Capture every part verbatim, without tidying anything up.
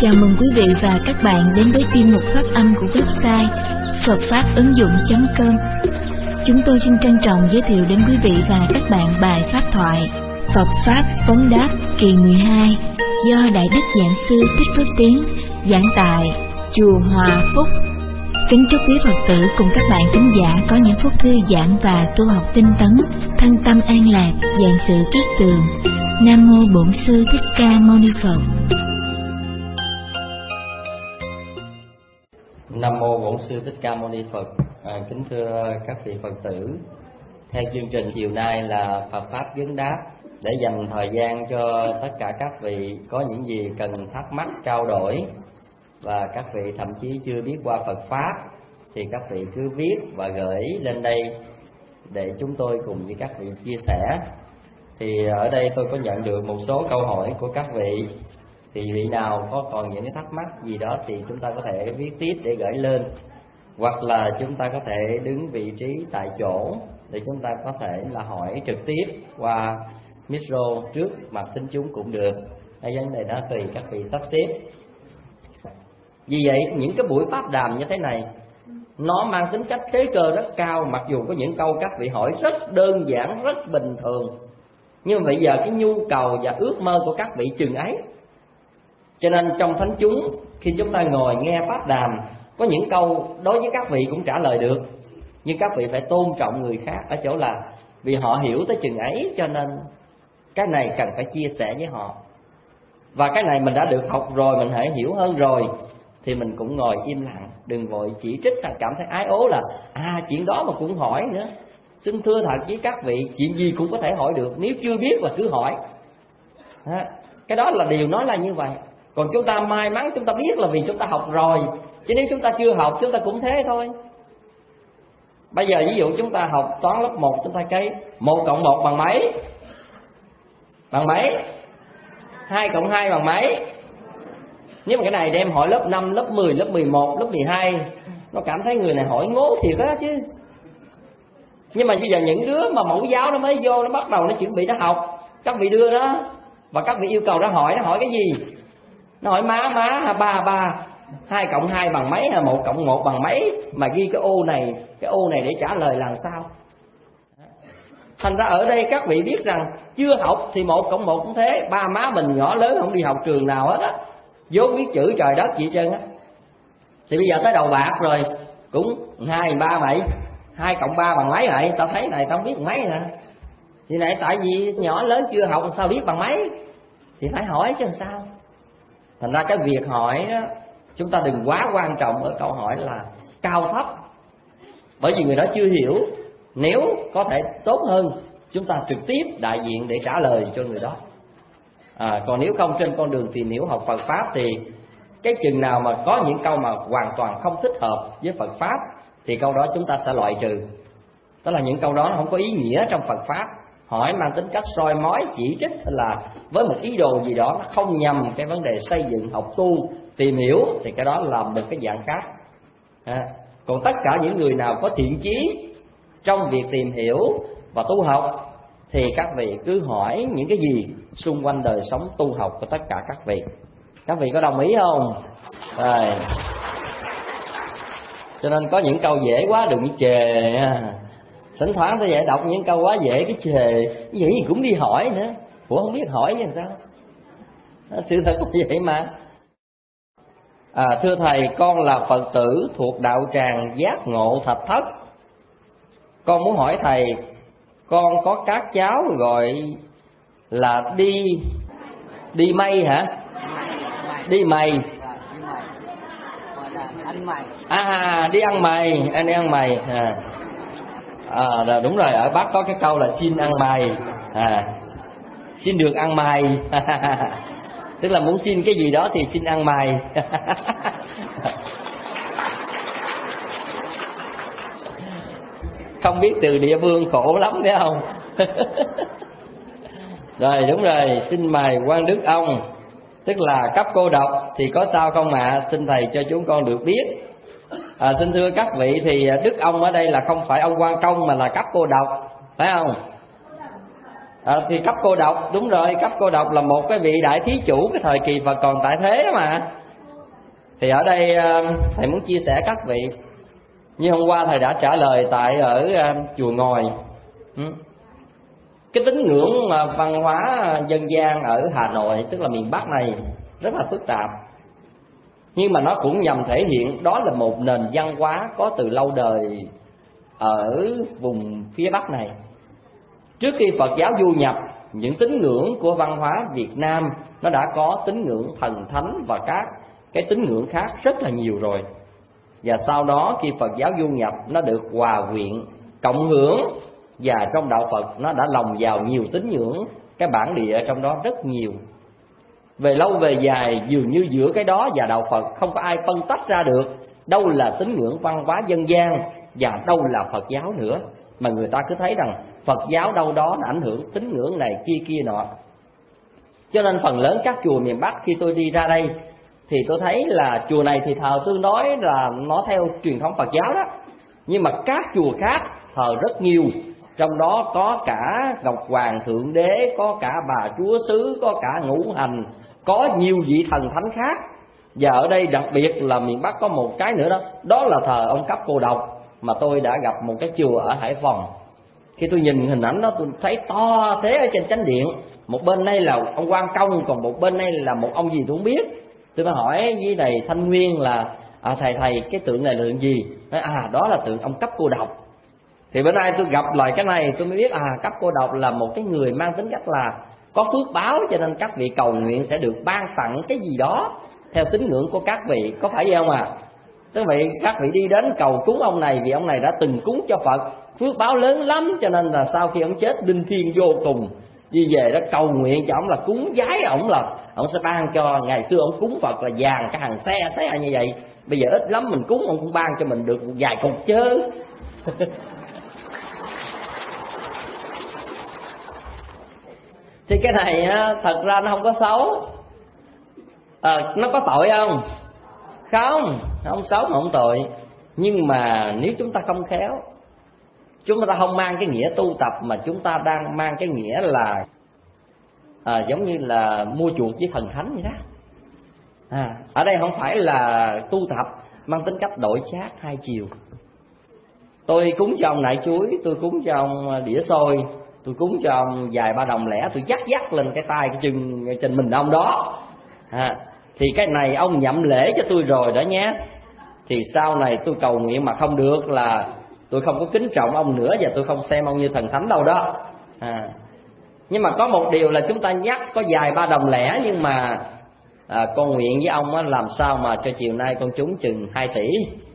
Chào mừng quý vị và các bạn đến với chuyên mục phát âm của website phật pháp ứng dụng chấm com. Chúng tôi xin trân trọng giới thiệu đến quý vị và các bạn bài pháp thoại Phật Pháp Vấn Đáp kỳ mười hai do Đại Đức Giảng Sư Thích Phước Tiến giảng tại Chùa Hòa Phúc. Kính chúc quý Phật tử cùng các bạn thính giả có những phút thư giãn và tu học tinh tấn, thân tâm an lạc, vạn sự kiết tường. Nam mô Bổn Sư Thích Ca Mâu Ni Phật. Nam mô Bổn Sư Thích Ca Mâu Ni Phật. À, kính thưa các vị Phật tử, theo chương trình chiều nay là Phật Pháp Vấn Đáp, để dành thời gian cho tất cả các vị có những gì cần thắc mắc trao đổi, và các vị thậm chí chưa biết qua Phật Pháp thì các vị cứ viết và gửi lên đây để chúng tôi cùng với các vị chia sẻ. Thì ở đây tôi có nhận được một số câu hỏi của các vị, thì vị nào có còn những cái thắc mắc gì đó thì chúng ta có thể viết tiếp để gửi lên, hoặc là chúng ta có thể đứng vị trí tại chỗ để chúng ta có thể là hỏi trực tiếp qua micro trước mặt thính chúng cũng được. Cái vấn đề đó tùy các vị sắp xếp. Vì vậy những cái buổi pháp đàm như thế này nó mang tính cách thế cơ rất cao, mặc dù có những câu các vị hỏi rất đơn giản, rất bình thường, nhưng mà bây giờ cái nhu cầu và ước mơ của các vị chừng ấy. Cho nên trong thánh chúng, khi chúng ta ngồi nghe pháp đàm, có những câu đối với các vị cũng trả lời được, nhưng các vị phải tôn trọng người khác ở chỗ là vì họ hiểu tới chừng ấy, cho nên cái này cần phải chia sẻ với họ. Và cái này mình đã được học rồi, mình hãy hiểu hơn rồi, thì mình cũng ngồi im lặng, đừng vội chỉ trích hay cảm thấy ái ố là à chuyện đó mà cũng hỏi nữa. Xin thưa thật với các vị, chuyện gì cũng có thể hỏi được, nếu chưa biết là cứ hỏi. Cái đó là điều nói là như vậy. Còn chúng ta may mắn chúng ta biết là vì chúng ta học rồi, chứ nếu chúng ta chưa học chúng ta cũng thế thôi. Bây giờ ví dụ chúng ta học toán lớp một, chúng ta cái một cộng một bằng mấy? Bằng mấy? hai cộng hai bằng mấy? Nếu mà cái này đem hỏi lớp năm, lớp mười, lớp mười một, lớp mười hai, nó cảm thấy người này hỏi ngố thiệt á chứ. Nhưng mà bây giờ những đứa mà mẫu giáo nó mới vô, nó bắt đầu nó chuẩn bị nó học, các vị đưa đó, và các vị yêu cầu nó hỏi, nó hỏi cái gì? Nó hỏi má má ba ba, hai cộng hai bằng mấy, một cộng một bằng mấy, mà ghi cái ô này, cái ô này để trả lời làm sao? Thành ra ở đây các vị biết rằng chưa học thì một cộng một cũng thế. Ba má mình nhỏ lớn không đi học trường nào hết á, vốn biết chữ trời đất gì trơn á. Thì bây giờ tới đầu bạc rồi cũng hai ba vậy, hai cộng ba bằng mấy vậy? Tao thấy này tao không biết bằng mấy nè. Thì này tại vì nhỏ lớn chưa học sao biết bằng mấy, thì phải hỏi chứ làm sao. Thành ra cái việc hỏi đó, chúng ta đừng quá quan trọng ở câu hỏi là cao thấp, bởi vì người đó chưa hiểu. Nếu có thể tốt hơn, chúng ta trực tiếp đại diện để trả lời cho người đó. à, Còn nếu không, trên con đường tìm hiểu học Phật Pháp thì cái chừng nào mà có những câu mà hoàn toàn không thích hợp với Phật Pháp thì câu đó chúng ta sẽ loại trừ. Đó là những câu đó nó không có ý nghĩa trong Phật Pháp. Hỏi mang tính cách soi mói, chỉ trích hay là với một ý đồ gì đó nó không nhằm cái vấn đề xây dựng, học tu, tìm hiểu, thì cái đó là một cái dạng khác. à, Còn tất cả những người nào có thiện chí trong việc tìm hiểu và tu học thì các vị cứ hỏi những cái gì xung quanh đời sống tu học của tất cả các vị. Các vị có đồng ý không? Rồi. Cho nên có những câu dễ quá đừng chề. Thỉnh thoảng tôi dạy đọc những câu quá dễ cái chề, vậy gì cũng đi hỏi nữa. Ủa không biết hỏi như sao? Sự thật là vậy mà. à, Thưa Thầy, con là Phật tử thuộc đạo tràng Giác Ngộ Thạch Thất. Con muốn hỏi Thầy, con có các cháu gọi là đi đi mây hả? Đi mày. À, đi ăn mày, anh đi ăn mày. À, à đúng rồi, ở Bắc có cái câu là xin ăn mày. À, xin được ăn mày. Tức là muốn xin cái gì đó thì xin ăn mày. Không biết từ địa phương khổ lắm phải không? Rồi đúng rồi, xin mời Quan Đức ông, tức là cấp cô độc, thì có sao không ạ? À? Xin Thầy cho chúng con được biết. à, Xin thưa các vị, thì Đức ông ở đây là không phải ông Quan Công mà là cấp cô độc, phải không? à, Thì cấp cô độc, đúng rồi, cấp cô độc là một cái vị đại thí chủ cái thời kỳ Phật còn tại thế đó mà. Thì ở đây thầy muốn chia sẻ các vị, như hôm qua thầy đã trả lời tại ở chùa Ngòi, cái tín ngưỡng văn hóa dân gian ở Hà Nội, tức là miền Bắc này, rất là phức tạp. Nhưng mà nó cũng nhằm thể hiện đó là một nền văn hóa có từ lâu đời ở vùng phía Bắc này. Trước khi Phật giáo du nhập, những tín ngưỡng của văn hóa Việt Nam nó đã có tín ngưỡng thần thánh và các cái tín ngưỡng khác rất là nhiều rồi. Và sau đó khi Phật giáo du nhập, nó được hòa quyện, cộng hưởng, và trong đạo Phật nó đã lồng vào nhiều tín ngưỡng, cái bản địa trong đó rất nhiều. Về lâu về dài, dường như giữa cái đó và đạo Phật không có ai phân tách ra được đâu là tín ngưỡng văn hóa dân gian và đâu là Phật giáo nữa. Mà người ta cứ thấy rằng Phật giáo đâu đó nó ảnh hưởng tín ngưỡng này kia kia nọ. Cho nên phần lớn các chùa miền Bắc khi tôi đi ra đây thì tôi thấy là chùa này thì thờ tương đối là nó theo truyền thống Phật giáo đó. Nhưng mà các chùa khác thờ rất nhiều, trong đó có cả Ngọc Hoàng Thượng Đế, có cả Bà Chúa Xứ, có cả Ngũ Hành, có nhiều vị thần thánh khác. Và ở đây đặc biệt là miền Bắc có một cái nữa đó, đó là thờ ông Cấp Cô Độc. Mà tôi đã gặp một cái chùa ở Hải Phòng, khi tôi nhìn hình ảnh đó tôi thấy to thế ở trên chánh điện. Một bên đây là ông Quan Công, còn một bên đây là một ông gì tôi không biết. Tôi mới hỏi với thầy Thanh Nguyên là à, thầy thầy cái tượng này là tượng gì? Nói, à đó là tượng ông Cấp Cô Độc. Thì bữa nay tôi gặp lại cái này tôi mới biết à Cấp Cô Độc là một cái người mang tính cách là có phước báo, cho nên các vị cầu nguyện sẽ được ban tặng cái gì đó theo tín ngưỡng của các vị, có phải vậy không à? Tức vậy các vị đi đến cầu cúng ông này vì ông này đã từng cúng cho Phật, phước báo lớn lắm, cho nên là sau khi ông chết linh thiêng vô cùng, đi về đó cầu nguyện cho ông là cúng giái ổng, là ông sẽ ban cho. Ngày xưa ông cúng Phật là vàng cái hàng xe xe như vậy, bây giờ ít lắm mình cúng ông cũng ban cho mình được vài cục chớ. Thì cái này á, thật ra nó không có xấu. À, nó có tội không? Không, không xấu mà không tội. Nhưng mà nếu chúng ta không khéo, chúng ta không mang cái nghĩa tu tập, mà chúng ta đang mang cái nghĩa là à, giống như là mua chuộc với thần thánh vậy đó. À, ở đây không phải là tu tập mang tính cách đổi chác hai chiều. Tôi cúng cho ông nại chuối, tôi cúng cho ông đĩa xôi, tôi cúng cho ông vài ba đồng lẻ, tôi dắt dắt lên cái tay cái chân trên mình ông đó. À, thì cái này ông nhậm lễ cho tôi rồi đó nhé. Thì sau này tôi cầu nguyện mà không được là tôi không có kính trọng ông nữa, và tôi không xem ông như thần thánh đâu đó. À, nhưng mà có một điều là chúng ta nhắc có vài ba đồng lẻ, nhưng mà à, con nguyện với ông á, làm sao mà cho chiều nay con trúng chừng hai tỷ.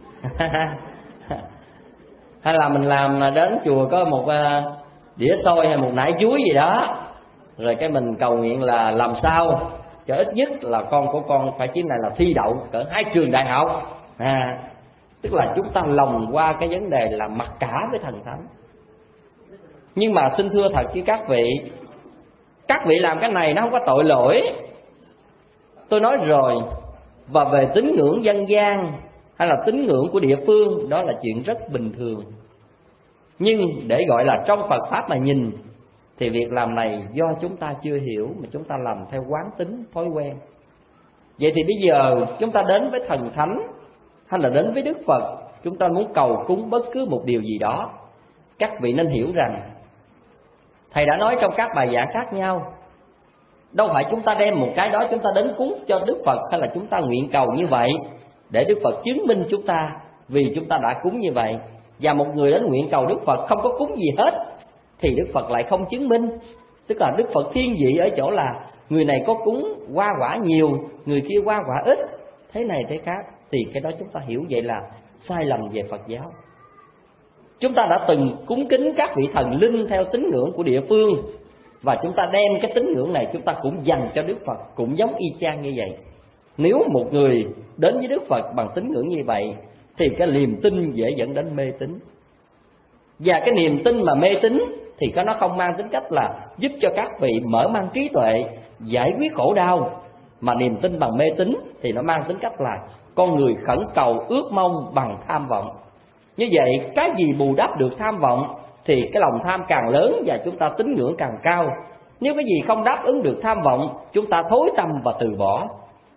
Hay là mình làm đến chùa có một uh, đĩa xôi hay một nải chuối gì đó, rồi cái mình cầu nguyện là làm sao cho ít nhất là con của con phải chuyến này là thi đậu cỡ hai trường đại học. À, tức là chúng ta lồng qua cái vấn đề là mặc cả với thần thánh. Nhưng mà xin thưa thật với các vị, các vị làm cái này nó không có tội lỗi. Tôi nói rồi, và về tín ngưỡng dân gian hay là tín ngưỡng của địa phương, đó là chuyện rất bình thường. Nhưng để gọi là trong Phật Pháp mà nhìn, thì việc làm này do chúng ta chưa hiểu mà chúng ta làm theo quán tính, thói quen. Vậy thì bây giờ chúng ta đến với thần thánh hay là đến với Đức Phật, chúng ta muốn cầu cúng bất cứ một điều gì đó, các vị nên hiểu rằng thầy đã nói trong các bài giảng khác nhau, đâu phải chúng ta đem một cái đó chúng ta đến cúng cho Đức Phật, hay là chúng ta nguyện cầu như vậy để Đức Phật chứng minh chúng ta vì chúng ta đã cúng như vậy. Và một người đến nguyện cầu Đức Phật không có cúng gì hết thì Đức Phật lại không chứng minh. Tức là Đức Phật thiên vị ở chỗ là người này có cúng hoa quả nhiều, người kia hoa quả ít, thế này thế khác. Thì cái đó chúng ta hiểu vậy là sai lầm về Phật giáo. Chúng ta đã từng cúng kính các vị thần linh theo tín ngưỡng của địa phương, và chúng ta đem cái tín ngưỡng này chúng ta cũng dành cho Đức Phật, cũng giống y chang như vậy. Nếu một người đến với Đức Phật bằng tín ngưỡng như vậy thì cái niềm tin dễ dẫn đến mê tín. Và cái niềm tin mà mê tín thì nó không mang tính cách là giúp cho các vị mở mang trí tuệ, giải quyết khổ đau. Mà niềm tin bằng mê tín thì nó mang tính cách là con người khẩn cầu ước mong bằng tham vọng. Như vậy cái gì bù đắp được tham vọng thì cái lòng tham càng lớn và chúng ta tín ngưỡng càng cao. Nếu cái gì không đáp ứng được tham vọng, chúng ta thối tâm và từ bỏ.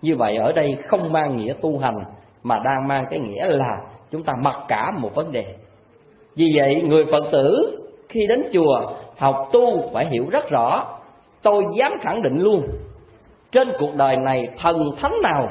Như vậy ở đây không mang nghĩa tu hành, mà đang mang cái nghĩa là chúng ta mặc cả một vấn đề. Vì vậy người Phật tử khi đến chùa học tu phải hiểu rất rõ. Tôi dám khẳng định luôn, trên cuộc đời này thần thánh nào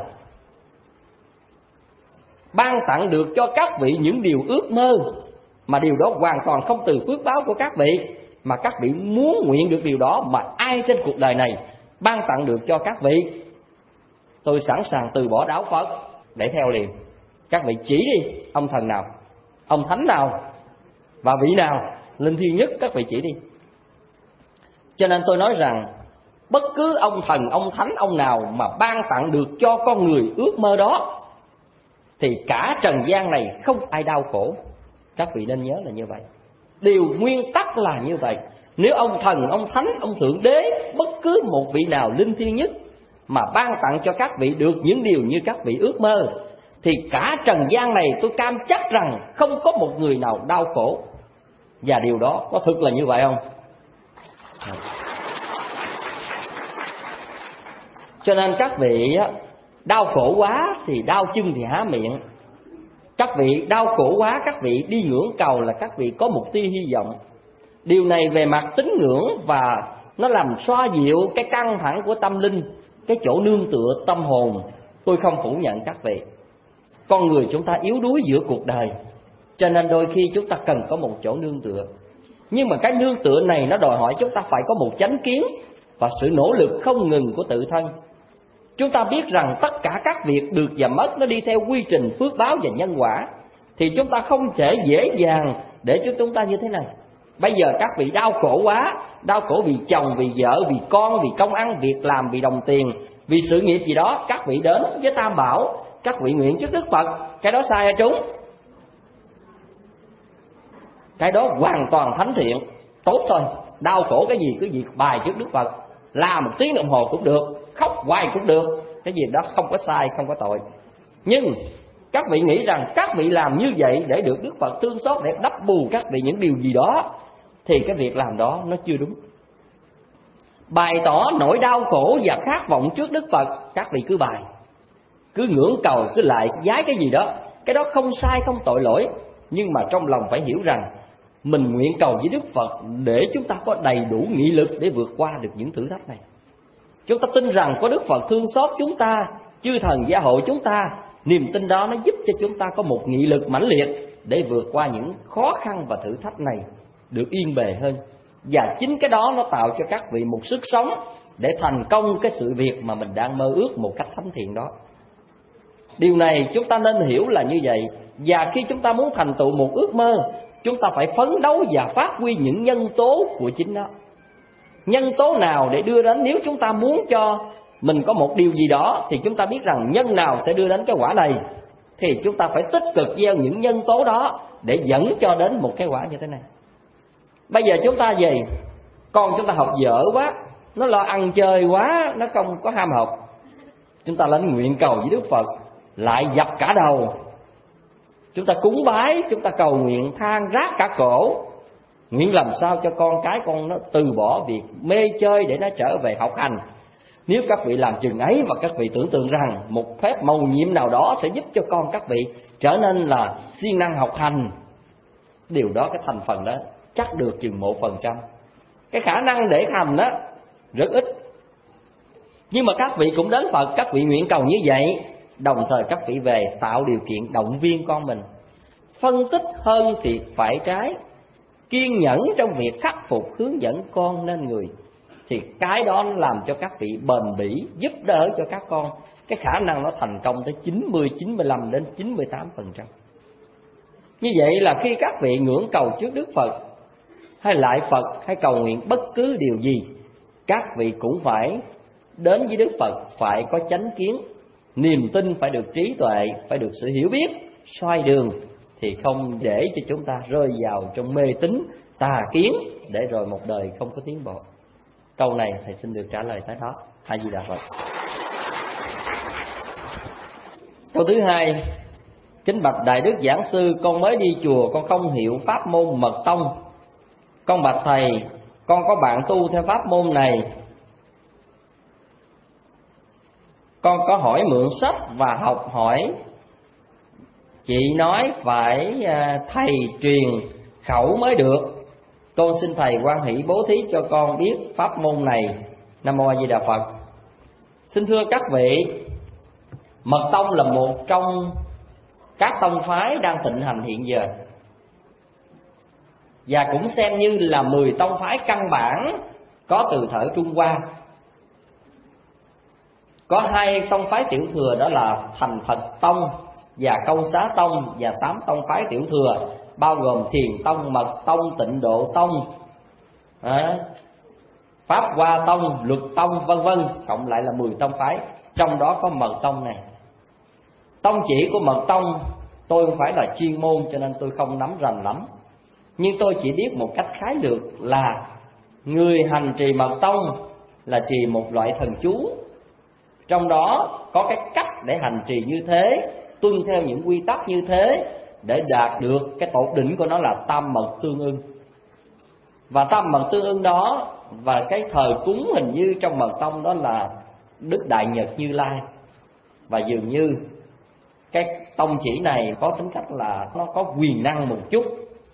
ban tặng được cho các vị những điều ước mơ, mà điều đó hoàn toàn không từ phước báo của các vị, mà các vị muốn nguyện được điều đó, mà ai trên cuộc đời này ban tặng được cho các vị, tôi sẵn sàng từ bỏ đạo Phật để theo liền. Các vị chỉ đi, ông thần nào, ông thánh nào, và vị nào linh thiêng nhất, các vị chỉ đi. Cho nên tôi nói rằng bất cứ ông thần, ông thánh, ông nào mà ban tặng được cho con người ước mơ đó, thì cả trần gian này không ai đau khổ. Các vị nên nhớ là như vậy. Điều nguyên tắc là như vậy. Nếu ông thần, ông thánh, ông thượng đế, bất cứ một vị nào linh thiêng nhất mà ban tặng cho các vị được những điều như các vị ước mơ, thì cả trần gian này tôi cam chắc rằng không có một người nào đau khổ. Và điều đó có thực là như vậy không? Cho nên các vị đau khổ quá thì đau chân thì há miệng. Các vị đau khổ quá, các vị đi ngưỡng cầu là các vị có một tia hy vọng. Điều này về mặt tín ngưỡng và nó làm xoa dịu cái căng thẳng của tâm linh, cái chỗ nương tựa tâm hồn. Tôi không phủ nhận các vị. Con người chúng ta yếu đuối giữa cuộc đời, cho nên đôi khi chúng ta cần có một chỗ nương tựa. Nhưng mà cái nương tựa này nó đòi hỏi chúng ta phải có một chánh kiến và sự nỗ lực không ngừng của tự thân. Chúng ta biết rằng tất cả các việc được và mất nó đi theo quy trình phước báo và nhân quả, thì chúng ta không thể dễ dàng để cho chúng ta như thế này. Bây giờ các vị đau khổ quá, đau khổ vì chồng, vì vợ, vì con, vì công ăn, việc làm, vì đồng tiền, vì sự nghiệp gì đó, các vị đến với Tam Bảo, các vị nguyện trước Đức Phật. Cái đó sai hả chúng? Cái đó hoàn toàn thánh thiện, tốt thôi. Đau khổ cái gì cứ việc bài trước Đức Phật, làm một tiếng đồng hồ cũng được, khóc hoài cũng được. Cái gì đó không có sai, không có tội. Nhưng các vị nghĩ rằng các vị làm như vậy để được Đức Phật thương xót, để đắp bù các vị những điều gì đó, thì cái việc làm đó nó chưa đúng. Bày tỏ nỗi đau khổ và khát vọng trước Đức Phật, các vị cứ bài, cứ ngưỡng cầu, cứ lại giái cái gì đó. Cái đó không sai, không tội lỗi. Nhưng mà trong lòng phải hiểu rằng mình nguyện cầu với Đức Phật để chúng ta có đầy đủ nghị lực để vượt qua được những thử thách này. Chúng ta tin rằng có Đức Phật thương xót chúng ta, chư thần gia hộ chúng ta. Niềm tin đó nó giúp cho chúng ta có một nghị lực mãnh liệt để vượt qua những khó khăn và thử thách này được yên bề hơn. Và chính cái đó nó tạo cho các vị một sức sống để thành công cái sự việc mà mình đang mơ ước một cách thánh thiện đó. Điều này chúng ta nên hiểu là như vậy. Và khi chúng ta muốn thành tựu một ước mơ, chúng ta phải phấn đấu và phát huy những nhân tố của chính nó. Nhân tố nào để đưa đến, nếu chúng ta muốn cho mình có một điều gì đó, thì chúng ta biết rằng nhân nào sẽ đưa đến cái quả này, thì chúng ta phải tích cực gieo những nhân tố đó để dẫn cho đến một cái quả như thế này. Bây giờ chúng ta về, con chúng ta học dở quá, nó lo ăn chơi quá, nó không có ham học. Chúng ta lên nguyện cầu với Đức Phật, lại dập cả đầu. Chúng ta cúng bái, chúng ta cầu nguyện than rát cả cổ, nguyện làm sao cho con cái con nó từ bỏ việc mê chơi để nó trở về học hành. Nếu các vị làm chừng ấy và các vị tưởng tượng rằng một phép mầu nhiệm nào đó sẽ giúp cho con các vị trở nên là siêng năng học hành, điều đó, cái thành phần đó chắc được chừng một phần trăm. Cái khả năng để hành đó rất ít. Nhưng mà các vị cũng đến Phật, các vị nguyện cầu như vậy, đồng thời các vị về tạo điều kiện động viên con mình, phân tích hơn thiệt phải trái, kiên nhẫn trong việc khắc phục, hướng dẫn con nên người. Thì cái đó nó làm cho các vị bền bỉ, giúp đỡ cho các con. Cái khả năng nó thành công tới chín mươi, chín mươi lăm đến chín mươi tám phần trăm. Như vậy là khi các vị ngưỡng cầu trước Đức Phật, hay lại Phật, hay cầu nguyện bất cứ điều gì, các vị cũng phải đến với Đức Phật, phải có chánh kiến. Niềm tin phải được trí tuệ, phải được sự hiểu biết, xoay đường, thì không để cho chúng ta rơi vào trong mê tín, tà kiến, để rồi một đời không có tiến bộ. Câu này thầy xin được trả lời tới đó. A Di Đà Phật. Câu thứ hai: kính bạch Đại Đức Giảng Sư, con mới đi chùa, con không hiểu pháp môn mật tông. Con bạch thầy, con có bạn tu theo pháp môn này, con có hỏi mượn sách và học hỏi. Chị nói phải thầy truyền khẩu mới được. Con xin thầy hoan hỷ bố thí cho con biết pháp môn này. Nam Mô A Di Đà Phật. Xin thưa các vị, Mật tông là một trong các tông phái đang thịnh hành hiện giờ, và cũng xem như là mười tông phái căn bản có từ thời Trung Hoa. Có hai tông phái tiểu thừa, đó là Thành Phật Tông và Câu Xá Tông, và tám tông phái tiểu thừa bao gồm Thiền Tông, Mật Tông, Tịnh Độ Tông, à, Pháp Hoa Tông, Luật Tông, vân vân, cộng lại là mười tông phái. Trong đó có Mật Tông này. Tông chỉ của Mật Tông tôi không phải là chuyên môn cho nên tôi không nắm rành lắm, nhưng tôi chỉ biết một cách khái lược là người hành trì Mật Tông là trì một loại thần chú. Trong đó có cái cách để hành trì như thế, tuân theo những quy tắc như thế để đạt được cái tột đỉnh của nó là tam mật tương ưng. Và tam mật tương ưng đó và cái thờ cúng hình như trong Mật Tông đó là Đức Đại Nhật Như Lai. Và dường như cái tông chỉ này có tính cách là nó có quyền năng một chút,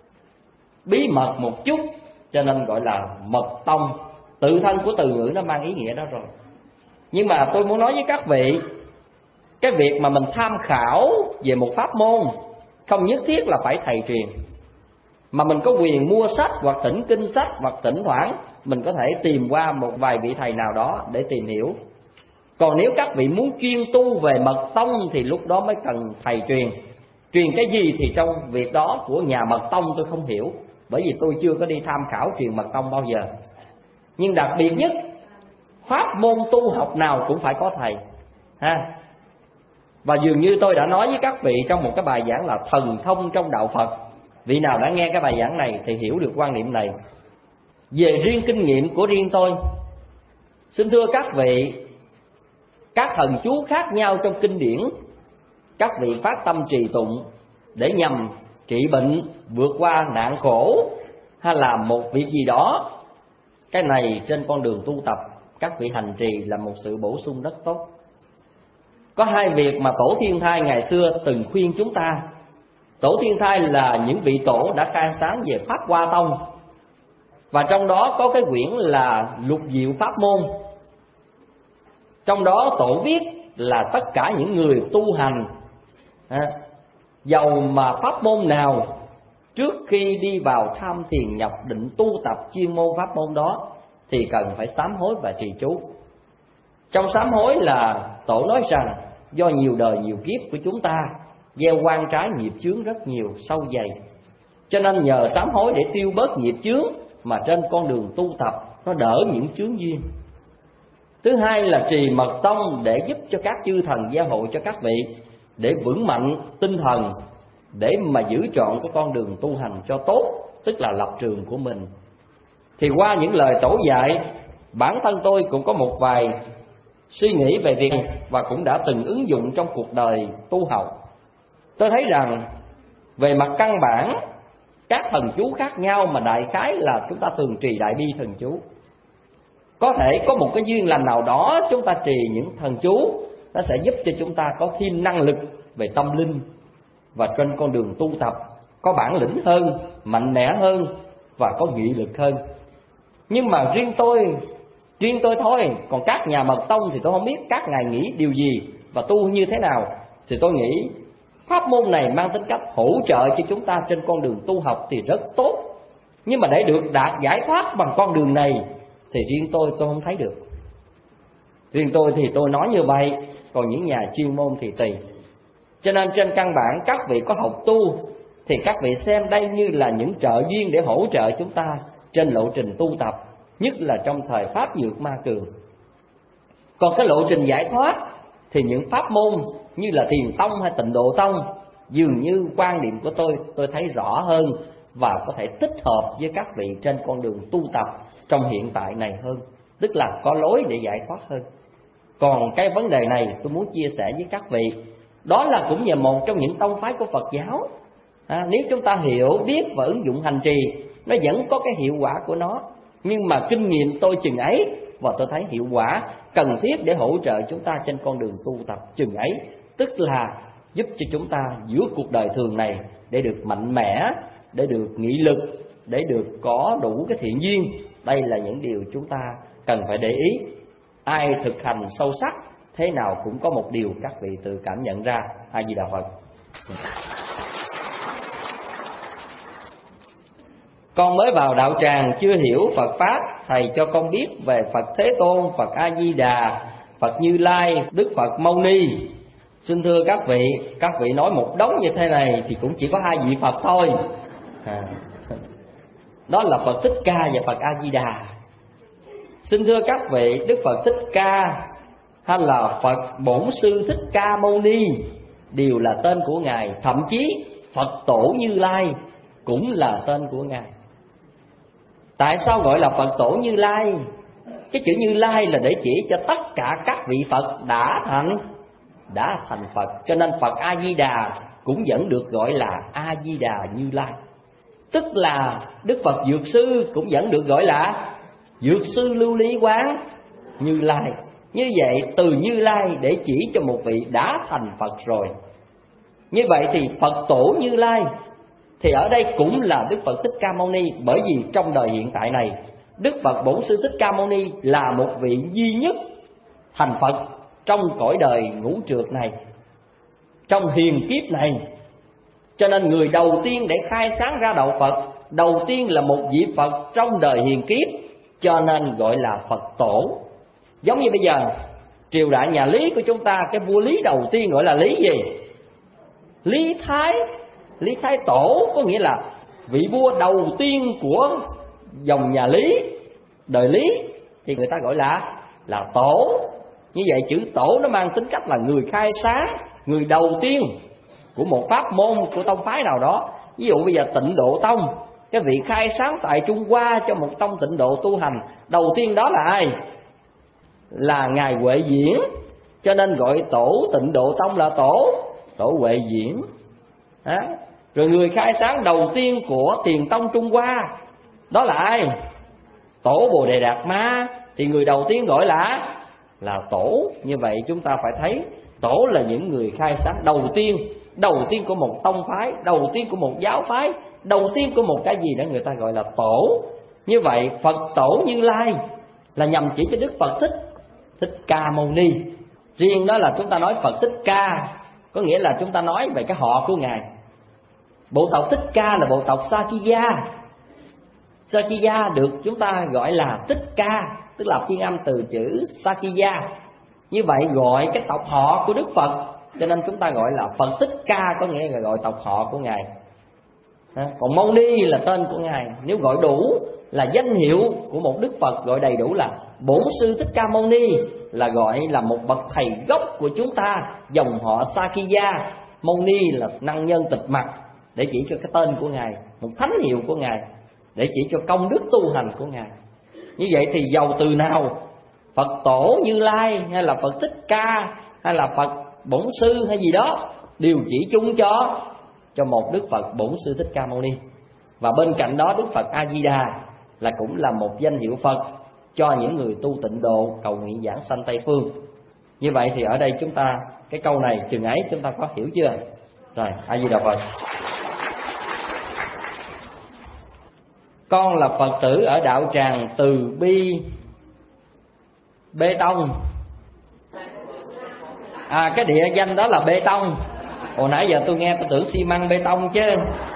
bí mật một chút, cho nên gọi là Mật Tông. Tự thân của từ ngữ nó mang ý nghĩa đó rồi. Nhưng mà tôi muốn nói với các vị, cái việc mà mình tham khảo về một pháp môn không nhất thiết là phải thầy truyền, mà mình có quyền mua sách hoặc thỉnh kinh sách, hoặc thỉnh thoảng mình có thể tìm qua một vài vị thầy nào đó để tìm hiểu. Còn nếu các vị muốn chuyên tu về Mật Tông thì lúc đó mới cần thầy truyền. Truyền cái gì thì trong việc đó của nhà Mật Tông tôi không hiểu, bởi vì tôi chưa có đi tham khảo truyền Mật Tông bao giờ. Nhưng đặc biệt nhất, pháp môn tu học nào cũng phải có thầy ha. Và dường như tôi đã nói với các vị trong một cái bài giảng là thần thông trong đạo Phật. Vị nào đã nghe cái bài giảng này thì hiểu được quan niệm này. Về riêng kinh nghiệm của riêng tôi, xin thưa các vị, các thần chú khác nhau trong kinh điển, các vị phát tâm trì tụng để nhằm trị bệnh, vượt qua nạn khổ, hay là một việc gì đó. Cái này trên con đường tu tập, các vị hành trì là một sự bổ sung rất tốt. Có hai việc mà Tổ Thiên Thai ngày xưa từng khuyên chúng ta. Tổ Thiên Thai là những vị tổ đã khai sáng về Pháp Hoa Tông, và trong đó có cái quyển là Lục Diệu Pháp Môn. Trong đó tổ viết là tất cả những người tu hành, à, dầu mà pháp môn nào, trước khi đi vào tham thiền nhập định tu tập chuyên môn pháp môn đó thì cần phải sám hối và trì chú. Trong sám hối là tổ nói rằng do nhiều đời nhiều kiếp của chúng ta gieo oan trái nghiệp chướng rất nhiều sâu dày, cho nên nhờ sám hối để tiêu bớt nghiệp chướng mà trên con đường tu tập nó đỡ những chướng duyên. Thứ hai là trì Mật Tông để giúp cho các chư thần gia hộ cho các vị, để vững mạnh tinh thần, để mà giữ trọn cái con đường tu hành cho tốt, tức là lập trường của mình. Thì qua những lời tổ dạy, bản thân tôi cũng có một vài suy nghĩ về việc này và cũng đã từng ứng dụng trong cuộc đời tu học. Tôi thấy rằng về mặt căn bản, các thần chú khác nhau mà đại khái là chúng ta thường trì Đại Bi thần chú. Có thể có một cái duyên lành nào đó chúng ta trì những thần chú, nó sẽ giúp cho chúng ta có thêm năng lực về tâm linh, và trên con đường tu tập có bản lĩnh hơn, mạnh mẽ hơn và có nghị lực hơn. Nhưng mà riêng tôi, riêng tôi thôi, còn các nhà Mật Tông thì tôi không biết các ngài nghĩ điều gì và tu như thế nào. Thì tôi nghĩ pháp môn này mang tính cách hỗ trợ cho chúng ta trên con đường tu học thì rất tốt. Nhưng mà để được đạt giải thoát bằng con đường này thì riêng tôi tôi không thấy được. Riêng tôi thì tôi nói như vậy, còn những nhà chuyên môn thì tùy. Cho nên trên căn bản các vị có học tu thì các vị xem đây như là những trợ duyên để hỗ trợ chúng ta trên lộ trình tu tập, nhất là trong thời Pháp Nhược Ma Cường. Còn cái lộ trình giải thoát thì những pháp môn như là Thiền Tông hay Tịnh Độ Tông, dường như quan điểm của tôi, tôi thấy rõ hơn và có thể thích hợp với các vị trên con đường tu tập trong hiện tại này hơn, tức là có lối để giải thoát hơn. Còn cái vấn đề này tôi muốn chia sẻ với các vị, đó là cũng là một trong những tông phái của Phật giáo. À, nếu chúng ta hiểu, biết và ứng dụng hành trì, nó vẫn có cái hiệu quả của nó. Nhưng mà kinh nghiệm tôi chừng ấy, và tôi thấy hiệu quả cần thiết để hỗ trợ chúng ta trên con đường tu tập chừng ấy, tức là giúp cho chúng ta giữa cuộc đời thường này để được mạnh mẽ, để được nghị lực, để được có đủ cái thiện duyên. Đây là những điều chúng ta cần phải để ý. Ai thực hành sâu sắc thế nào cũng có một điều các vị tự cảm nhận ra. A Di Đà Phật. Con mới vào đạo tràng chưa hiểu Phật pháp, thầy cho con biết về Phật Thế Tôn, Phật A Di Đà, Phật Như Lai, Đức Phật Mâu Ni. Xin thưa các vị, các vị nói một đống như thế này thì cũng chỉ có hai vị Phật thôi. À, đó là Phật Thích Ca và Phật A Di Đà. Xin thưa các vị, Đức Phật Thích Ca hay là Phật Bổn Sư Thích Ca Mâu Ni đều là tên của Ngài. Thậm chí Phật Tổ Như Lai cũng là tên của Ngài. Tại sao gọi là Phật Tổ Như Lai? Cái chữ Như Lai là để chỉ cho tất cả các vị Phật đã thành đã thành Phật. Cho nên Phật A Di Đà cũng vẫn được gọi là A Di Đà Như Lai. Tức là Đức Phật Dược Sư cũng vẫn được gọi là Dược Sư Lưu Ly Quán Như Lai. Như vậy từ Như Lai để chỉ cho một vị đã thành Phật rồi. Như vậy thì Phật Tổ Như Lai thì ở đây cũng là Đức Phật Thích Ca Mâu Ni. Bởi vì trong đời hiện tại này, Đức Phật Bổn Sư Thích Ca Mâu Ni là một vị duy nhất thành Phật trong cõi đời ngũ trược này, trong hiền kiếp này. Cho nên người đầu tiên để khai sáng ra đạo Phật, đầu tiên là một vị Phật trong đời hiền kiếp, cho nên gọi là Phật Tổ. Giống như bây giờ triều đại nhà Lý của chúng ta, cái vua Lý đầu tiên gọi là Lý gì? Lý Thái. Lý Thái Tổ có nghĩa là vị vua đầu tiên của dòng nhà Lý, đời Lý, thì người ta gọi là là Tổ. Như vậy chữ Tổ nó mang tính cách là người khai sáng, người đầu tiên của một pháp môn, của tông phái nào đó. Ví dụ bây giờ Tịnh Độ Tông, cái vị khai sáng tại Trung Hoa cho một tông Tịnh Độ tu hành đầu tiên đó là ai? Là Ngài Huệ Diễn. Cho nên gọi tổ Tịnh Độ Tông là Tổ Tổ Huệ Diễn. Đó. Rồi người khai sáng đầu tiên của Thiền Tông Trung Hoa đó là ai? Tổ Bồ Đề Đạt Ma. Thì người đầu tiên gọi là là Tổ. Như vậy chúng ta phải thấy Tổ là những người khai sáng đầu tiên, đầu tiên của một tông phái, đầu tiên của một giáo phái, đầu tiên của một cái gì đó người ta gọi là Tổ. Như vậy Phật Tổ Như Lai là nhằm chỉ cho Đức Phật Thích Thích Ca Mâu Ni. Riêng đó là chúng ta nói Phật Thích Ca, có nghĩa là chúng ta nói về cái họ của Ngài. Bộ tộc Thích Ca là bộ tộc Sakya. Sakya được chúng ta gọi là Thích Ca, tức là phiên âm từ chữ Sakya. Như vậy gọi cái tộc họ của Đức Phật, cho nên chúng ta gọi là Phật Thích Ca, có nghĩa là gọi tộc họ của Ngài. Còn Mâu Ni là tên của Ngài. Nếu gọi đủ là danh hiệu của một Đức Phật, gọi đầy đủ là Bổn Sư Thích Ca Mâu Ni, là gọi là một bậc thầy gốc của chúng ta, dòng họ Sakya. Mâu Ni là năng nhân tịch mặt, để chỉ cho cái tên của Ngài, một thánh hiệu của Ngài, để chỉ cho công đức tu hành của Ngài. Như vậy thì dầu từ nào, Phật Tổ Như Lai hay là Phật Thích Ca hay là Phật Bổn Sư hay gì đó, đều chỉ chung cho cho một Đức Phật Bổn Sư Thích Ca Mâu Ni. Và bên cạnh đó Đức Phật A Di Đà là cũng là một danh hiệu Phật cho những người tu tịnh độ cầu nguyện giảng sanh Tây Phương. Như vậy thì ở đây chúng ta, cái câu này chừng ấy chúng ta có hiểu chưa? Rồi, A Di Đà Phật. Con là Phật tử ở đạo tràng Từ Bi Bê Tông. À, cái địa danh đó là Bê Tông. Hồi nãy giờ tôi nghe tôi tưởng xi măng bê tông chứ.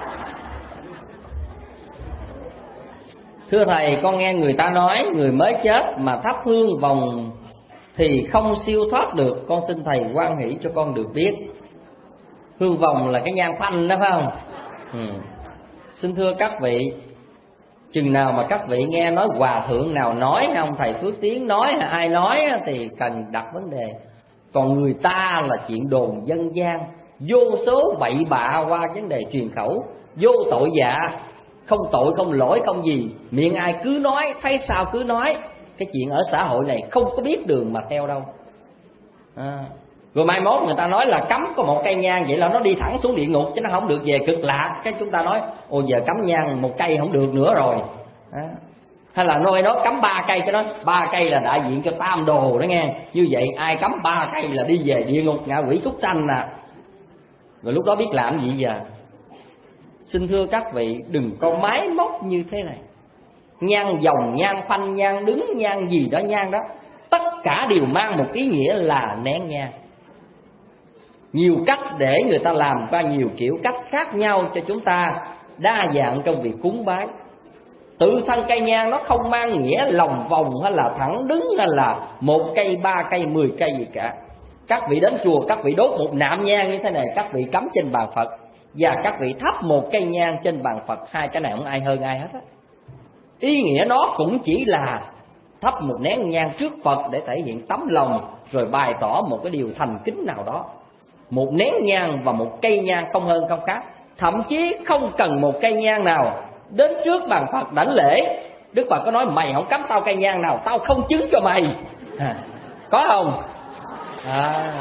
Thưa thầy, con nghe người ta nói người mới chết mà thắp hương vòng thì không siêu thoát được. Con xin thầy hoan hỷ cho con được biết. Hương vòng là cái nhang phanh đó phải không? Ừ. Xin thưa các vị, chừng nào mà các vị nghe nói hòa thượng nào nói, không thầy Phước Tiến nói hay ai nói thì cần đặt vấn đề. Còn người ta là chuyện đồn dân gian, vô số bậy bạ qua vấn đề truyền khẩu, vô tội dạ, không tội không lỗi không gì, miệng ai cứ nói, thấy sao cứ nói. Cái chuyện ở xã hội này không có biết đường mà theo đâu. À, rồi mai mốt người ta nói là cấm có một cây nhang, vậy là nó đi thẳng xuống địa ngục chứ nó không được về cực lạc. Cái chúng ta nói ồ giờ cấm nhang một cây không được nữa rồi. À, Hay là nơi nó cấm ba cây cho nó, ba cây là đại diện cho tam đồ đó nghe. Như vậy ai cấm ba cây là đi về địa ngục ngạ quỷ súc sanh nè. Rồi lúc đó biết làm gì giờ? Xin thưa các vị, đừng có máy móc như thế này. Nhang vòng, nhang phanh, nhang đứng, nhang gì đó nhang đó, tất cả đều mang một ý nghĩa là nén nhang. Nhiều cách để người ta làm qua nhiều kiểu cách khác nhau cho chúng ta đa dạng trong việc cúng bái. Tự thân cây nhang nó không mang nghĩa lòng vòng hay là thẳng đứng hay là một cây, ba cây, mười cây gì cả. Các vị đến chùa, các vị đốt một nạm nhang như thế này, các vị cắm trên bàn Phật, và các vị thắp một cây nhang trên bàn Phật. Hai cái này không ai hơn ai hết á. Ý nghĩa nó cũng chỉ là thắp một nén nhang trước Phật để thể hiện tấm lòng, rồi bày tỏ một cái điều thành kính nào đó. Một nén nhang và một cây nhang không hơn không khác. Thậm chí không cần một cây nhang nào, đến trước bàn Phật đảnh lễ, Đức Phật có nói mày không cắm tao cây nhang nào, tao không chứng cho mày. À, có không? À,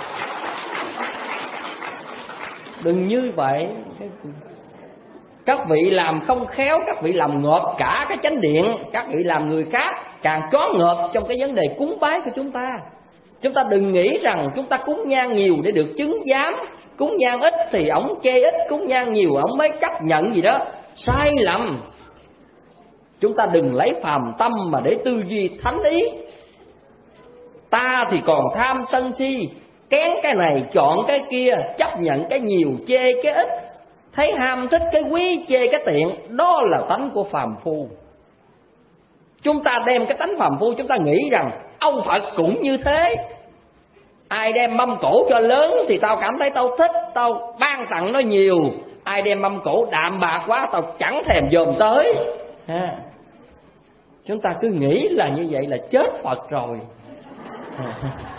đừng như vậy. Các vị làm không khéo, các vị làm ngợp cả cái chánh điện, các vị làm người khác càng có ngợp trong cái vấn đề cúng bái của chúng ta. Chúng ta đừng nghĩ rằng chúng ta cúng nhang nhiều để được chứng giám, cúng nhang ít thì ổng chê ít, cúng nhang nhiều ổng mới chấp nhận gì đó. Sai lầm. Chúng ta đừng lấy phàm tâm mà để tư duy thánh ý. Ta thì còn tham sân si, kén cái này chọn cái kia, chấp nhận cái nhiều chê cái ít, thấy ham thích cái quý chê cái tiện. Đó là tánh của phàm phu. Chúng ta đem cái tánh phàm phu, chúng ta nghĩ rằng ông Phật cũng như thế. Ai đem mâm cổ cho lớn thì tao cảm thấy tao thích, tao ban tặng nó nhiều. Ai đem mâm cổ đạm bạc quá tao chẳng thèm dòm tới. À, chúng ta cứ nghĩ là như vậy là chết Phật rồi. À.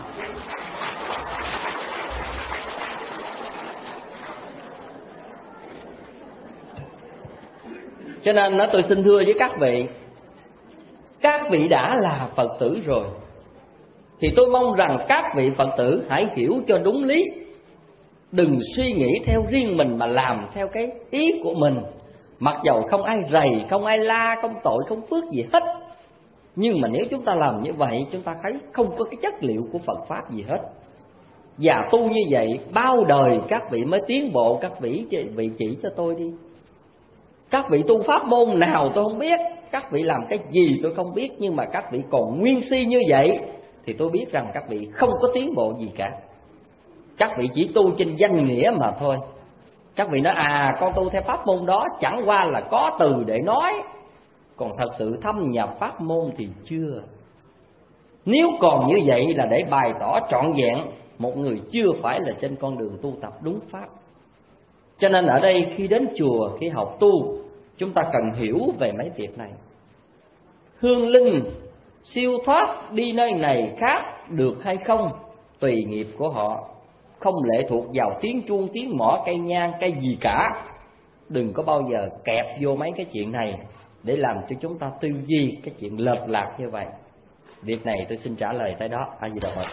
Cho nên nó tôi xin thưa với các vị, các vị đã là Phật tử rồi thì tôi mong rằng các vị Phật tử hãy hiểu cho đúng lý. Đừng suy nghĩ theo riêng mình mà làm theo cái ý của mình. Mặc dầu không ai rầy, không ai la, không tội, không phước gì hết, nhưng mà nếu chúng ta làm như vậy, chúng ta thấy không có cái chất liệu của Phật Pháp gì hết. Và tu như vậy bao đời các vị mới tiến bộ. Các vị, vị chỉ cho tôi đi. Các vị tu pháp môn nào tôi không biết, các vị làm cái gì tôi không biết, nhưng mà các vị còn nguyên si như vậy thì tôi biết rằng các vị không có tiến bộ gì cả. Các vị chỉ tu trên danh nghĩa mà thôi. Các vị nói à con tu theo pháp môn đó chẳng qua là có từ để nói, còn thật sự thâm nhập pháp môn thì chưa. Nếu còn như vậy là để bày tỏ trọn vẹn một người chưa phải là trên con đường tu tập đúng pháp. Cho nên ở đây khi đến chùa, khi học tu, chúng ta cần hiểu về mấy việc này. Hương linh siêu thoát đi nơi này khác được hay không tùy nghiệp của họ, không lệ thuộc vào tiếng chuông, tiếng mõ, cây nhang, cây gì cả. Đừng có bao giờ kẹp vô mấy cái chuyện này để làm cho chúng ta tư duy cái chuyện lệch lạc như vậy. Việc này tôi xin trả lời tới đó. A Di Đà Phật.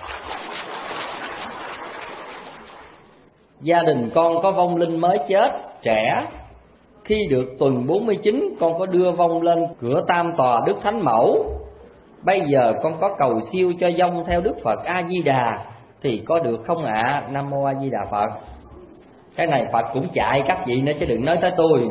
Gia đình con có vong linh mới chết trẻ. Khi được tuần bốn mươi chín, con có đưa vong lên cửa tam tòa Đức Thánh Mẫu. Bây giờ con có cầu siêu cho vong theo Đức Phật A Di Đà thì có được không ạ? À? Nam Mô A Di Đà Phật. Cái này Phật cũng chạy các vị nữa chứ đừng nói tới tôi.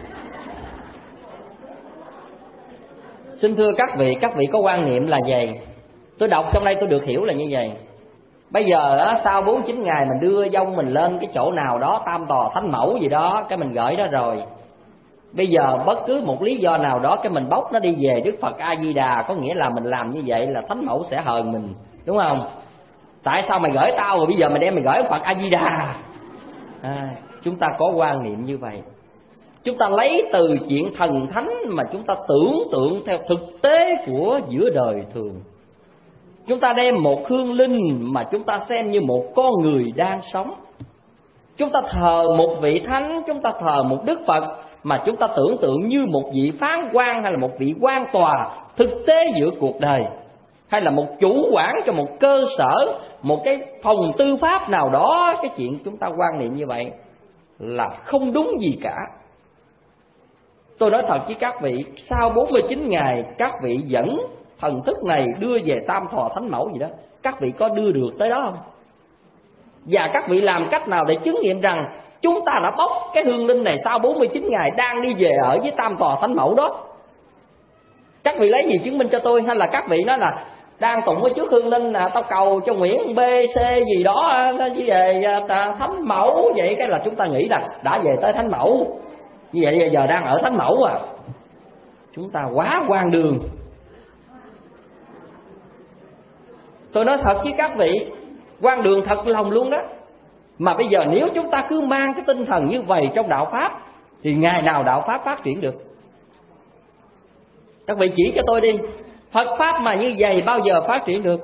Xin thưa các vị, các vị có quan niệm là gì? Tôi đọc trong đây tôi được hiểu là như vậy. Bây giờ sau bốn mươi chín ngày mình đưa vong mình lên cái chỗ nào đó, tam tòa Thánh Mẫu gì đó, cái mình gửi đó rồi. Bây giờ bất cứ một lý do nào đó cái mình bốc nó đi về Đức Phật A Di Đà, có nghĩa là mình làm như vậy là Thánh Mẫu sẽ hờn mình, đúng không? Tại sao mày gửi tao rồi bây giờ mày đem mày gửi Phật A Di Đà? À, chúng ta có quan niệm như vậy. Chúng ta lấy từ chuyện thần thánh mà chúng ta tưởng tượng theo thực tế của giữa đời thường. Chúng ta đem một hương linh mà chúng ta xem như một con người đang sống. Chúng ta thờ một vị thánh, chúng ta thờ một Đức Phật mà chúng ta tưởng tượng như một vị phán quan hay là một vị quan tòa thực tế giữa cuộc đời, hay là một chủ quản cho một cơ sở, một cái phòng tư pháp nào đó. Cái chuyện chúng ta quan niệm như vậy là không đúng gì cả. Tôi nói thật với các vị, sau bốn mươi chín ngày các vị dẫn thần thức này đưa về Tam Thọ Thánh Mẫu gì đó, các vị có đưa được tới đó không? Và các vị làm cách nào để chứng nghiệm rằng chúng ta đã bốc cái hương linh này sau bốn mươi chín ngày đang đi về ở với Tam Thọ Thánh Mẫu đó? Các vị lấy gì chứng minh cho tôi? Hay là các vị nói là đang tụng ở trước hương linh là tao cầu cho Nguyễn B, C gì đó về Thánh Mẫu, vậy cái là chúng ta nghĩ rằng đã về tới Thánh Mẫu, như vậy giờ đang ở Thánh Mẫu à? Chúng ta quá hoang đường. Tôi nói thật với các vị, hoang đường thật lòng luôn đó. Mà bây giờ nếu chúng ta cứ mang cái tinh thần như vậy trong đạo Pháp thì ngày nào đạo Pháp phát triển được? Các vị chỉ cho tôi đi, Phật Pháp mà như vậy bao giờ phát triển được?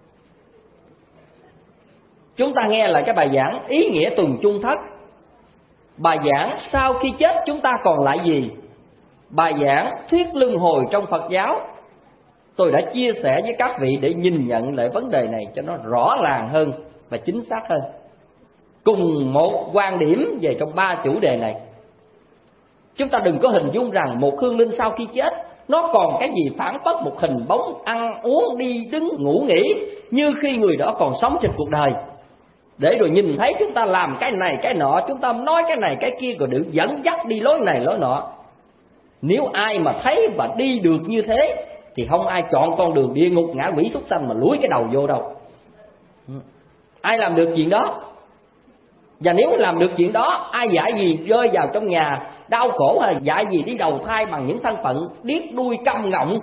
Chúng ta nghe lại cái bài giảng ý nghĩa tuần chung thất, bài giảng sau khi chết chúng ta còn lại gì, bài giảng thuyết luân hồi trong Phật giáo. Tôi đã chia sẻ với các vị để nhìn nhận lại vấn đề này cho nó rõ ràng hơn và chính xác hơn. Cùng một quan điểm về trong ba chủ đề này. Chúng ta đừng có hình dung rằng một hương linh sau khi chết nó còn cái gì phản phất một hình bóng ăn uống đi đứng ngủ nghỉ như khi người đó còn sống trên cuộc đời, để rồi nhìn thấy chúng ta làm cái này cái nọ, chúng ta nói cái này cái kia, rồi được dẫn dắt đi lối này lối nọ. Nếu ai mà thấy và đi được như thế thì không ai chọn con đường địa ngục ngã quỷ súc sanh mà lúi cái đầu vô đâu. Ai làm được chuyện đó? Và nếu làm được chuyện đó, ai dạy gì rơi vào trong nhà đau khổ, hay dạy gì đi đầu thai bằng những thân phận điếc đuôi câm ngọng,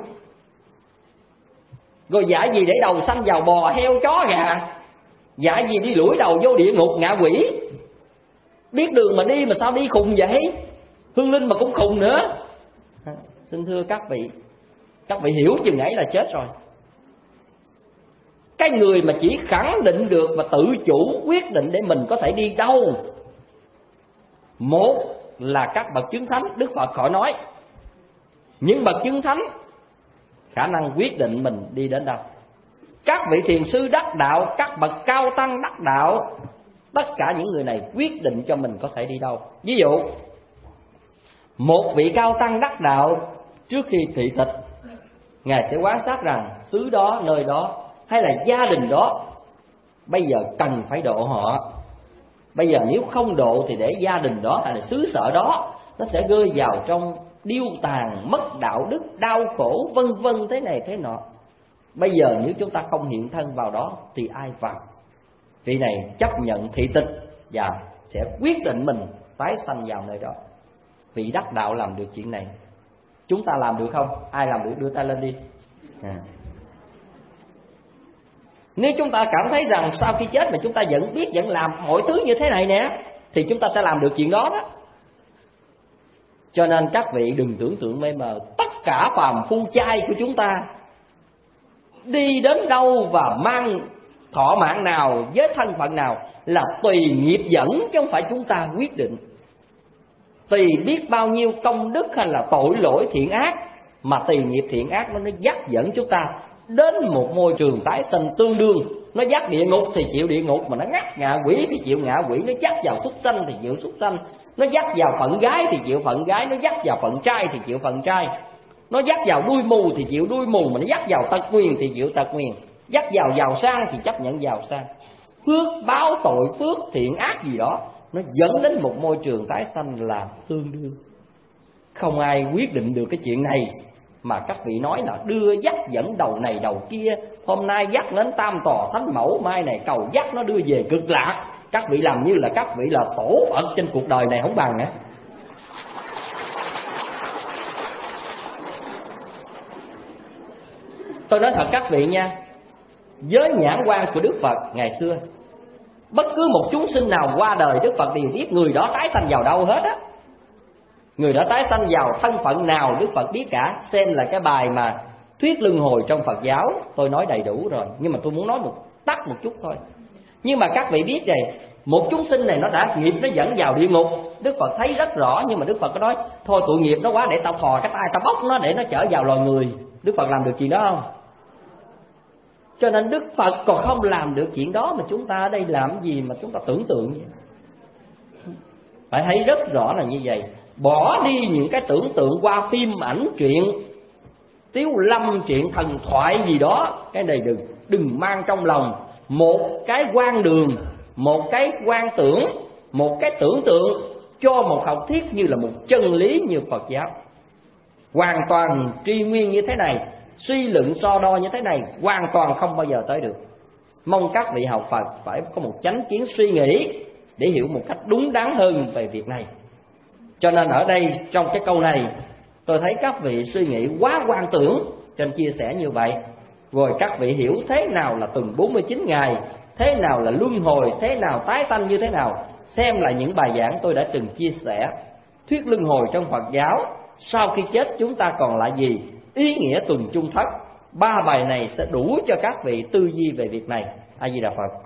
rồi dạy gì để đầu sanh vào bò heo chó gà, dạy gì đi lủi đầu vô địa ngục ngạ quỷ. Biết đường mà đi mà sao đi khùng vậy? Hương linh mà cũng khùng nữa. À, xin thưa các vị, các vị hiểu chừng ấy là chết rồi. Cái người mà chỉ khẳng định được và tự chủ quyết định để mình có thể đi đâu, một là các bậc chứng thánh, Đức Phật khỏi nói. Những bậc chứng thánh khả năng quyết định mình đi đến đâu. Các vị thiền sư đắc đạo, các bậc cao tăng đắc đạo, tất cả những người này quyết định cho mình có thể đi đâu. Ví dụ, một vị cao tăng đắc đạo trước khi thị tịch, Ngài sẽ quan sát rằng xứ đó, nơi đó hay là gia đình đó bây giờ cần phải độ họ. Bây giờ nếu không độ thì để gia đình đó hay là xứ sở đó nó sẽ rơi vào trong điêu tàn, mất đạo đức, đau khổ, vân vân thế này thế nọ. Bây giờ nếu chúng ta không hiện thân vào đó thì ai vào? Vị này chấp nhận thị tịch và sẽ quyết định mình tái sanh vào nơi đó. Vị đắc đạo làm được chuyện này. Chúng ta làm được không? Ai làm được đưa tay lên đi. À. Nếu chúng ta cảm thấy rằng sau khi chết mà chúng ta vẫn biết, vẫn làm mọi thứ như thế này nè, thì chúng ta sẽ làm được chuyện đó đó. Cho nên các vị đừng tưởng tượng mê mờ. Tất cả phàm phu chay của chúng ta đi đến đâu và mang thọ mạng nào với thân phận nào là tùy nghiệp dẫn, chứ không phải chúng ta quyết định. Tùy biết bao nhiêu công đức hay là tội lỗi thiện ác, mà tùy nghiệp thiện ác nó, nó dắt dẫn chúng ta đến một môi trường tái sanh tương đương. Nó dắt địa ngục thì chịu địa ngục, mà nó ngắt ngạ quỷ thì chịu ngạ quỷ. Nó dắt vào súc sanh thì chịu súc sanh, nó dắt vào phận gái thì chịu phận gái, nó dắt vào phận trai thì chịu phận trai, nó dắt vào đuôi mù thì chịu đuôi mù, mà nó dắt vào tật nguyền thì chịu tật nguyền, dắt vào giàu sang thì chấp nhận giàu sang. Phước báo tội phước thiện ác gì đó nó dẫn đến một môi trường tái sanh là tương đương. Không ai quyết định được cái chuyện này, mà các vị nói là đưa dắt dẫn đầu này đầu kia. Hôm nay dắt đến Tam Tòa Thánh Mẫu, mai này cầu dắt nó đưa về Cực Lạc. Các vị làm như là các vị là tổ Phật trên cuộc đời này không bằng á. Tôi nói thật các vị nha, với nhãn quan của Đức Phật ngày xưa, bất cứ một chúng sinh nào qua đời, Đức Phật đều biết người đó tái sanh vào đâu hết á. Người đó tái sanh vào thân phận nào Đức Phật biết cả. Xem là cái bài mà thuyết luân hồi trong Phật giáo, tôi nói đầy đủ rồi, nhưng mà tôi muốn nói một tắt một chút thôi. Nhưng mà các vị biết này, một chúng sinh này nó đã nghiệp nó dẫn vào địa ngục, Đức Phật thấy rất rõ. Nhưng mà Đức Phật có nói thôi tội nghiệp nó quá, để tao thò cái tay tao bóc nó để nó trở vào loài người. Đức Phật làm được chuyện đó không? Cho nên Đức Phật còn không làm được chuyện đó, mà chúng ta ở đây làm gì mà chúng ta tưởng tượng vậy? Phải thấy rất rõ là như vậy. bỏ đi những cái tưởng tượng qua phim ảnh truyện tiếu lâm, chuyện thần thoại gì đó. Cái này đừng đừng mang trong lòng. Một cái quan đường, một cái quan tưởng, một cái tưởng tượng cho một học thuyết như là một chân lý như Phật giáo. Hoàn toàn tri nguyên như thế này, suy luận so đo như thế này, hoàn toàn không bao giờ tới được. Mong các vị học Phật phải có một chánh kiến suy nghĩ để hiểu một cách đúng đắn hơn về việc này. Cho nên ở đây trong cái câu này tôi thấy các vị suy nghĩ quá quan tưởng, cho nên chia sẻ như vậy. Rồi các vị hiểu thế nào là tuần bốn mươi chín ngày, thế nào là luân hồi, thế nào tái sanh như thế nào. Xem lại những bài giảng tôi đã từng chia sẻ. Thuyết luân hồi trong Phật giáo, sau khi chết chúng ta còn lại gì, ý nghĩa tuần chung thất. Ba bài này sẽ đủ cho các vị tư duy về việc này. A Di Đà Phật.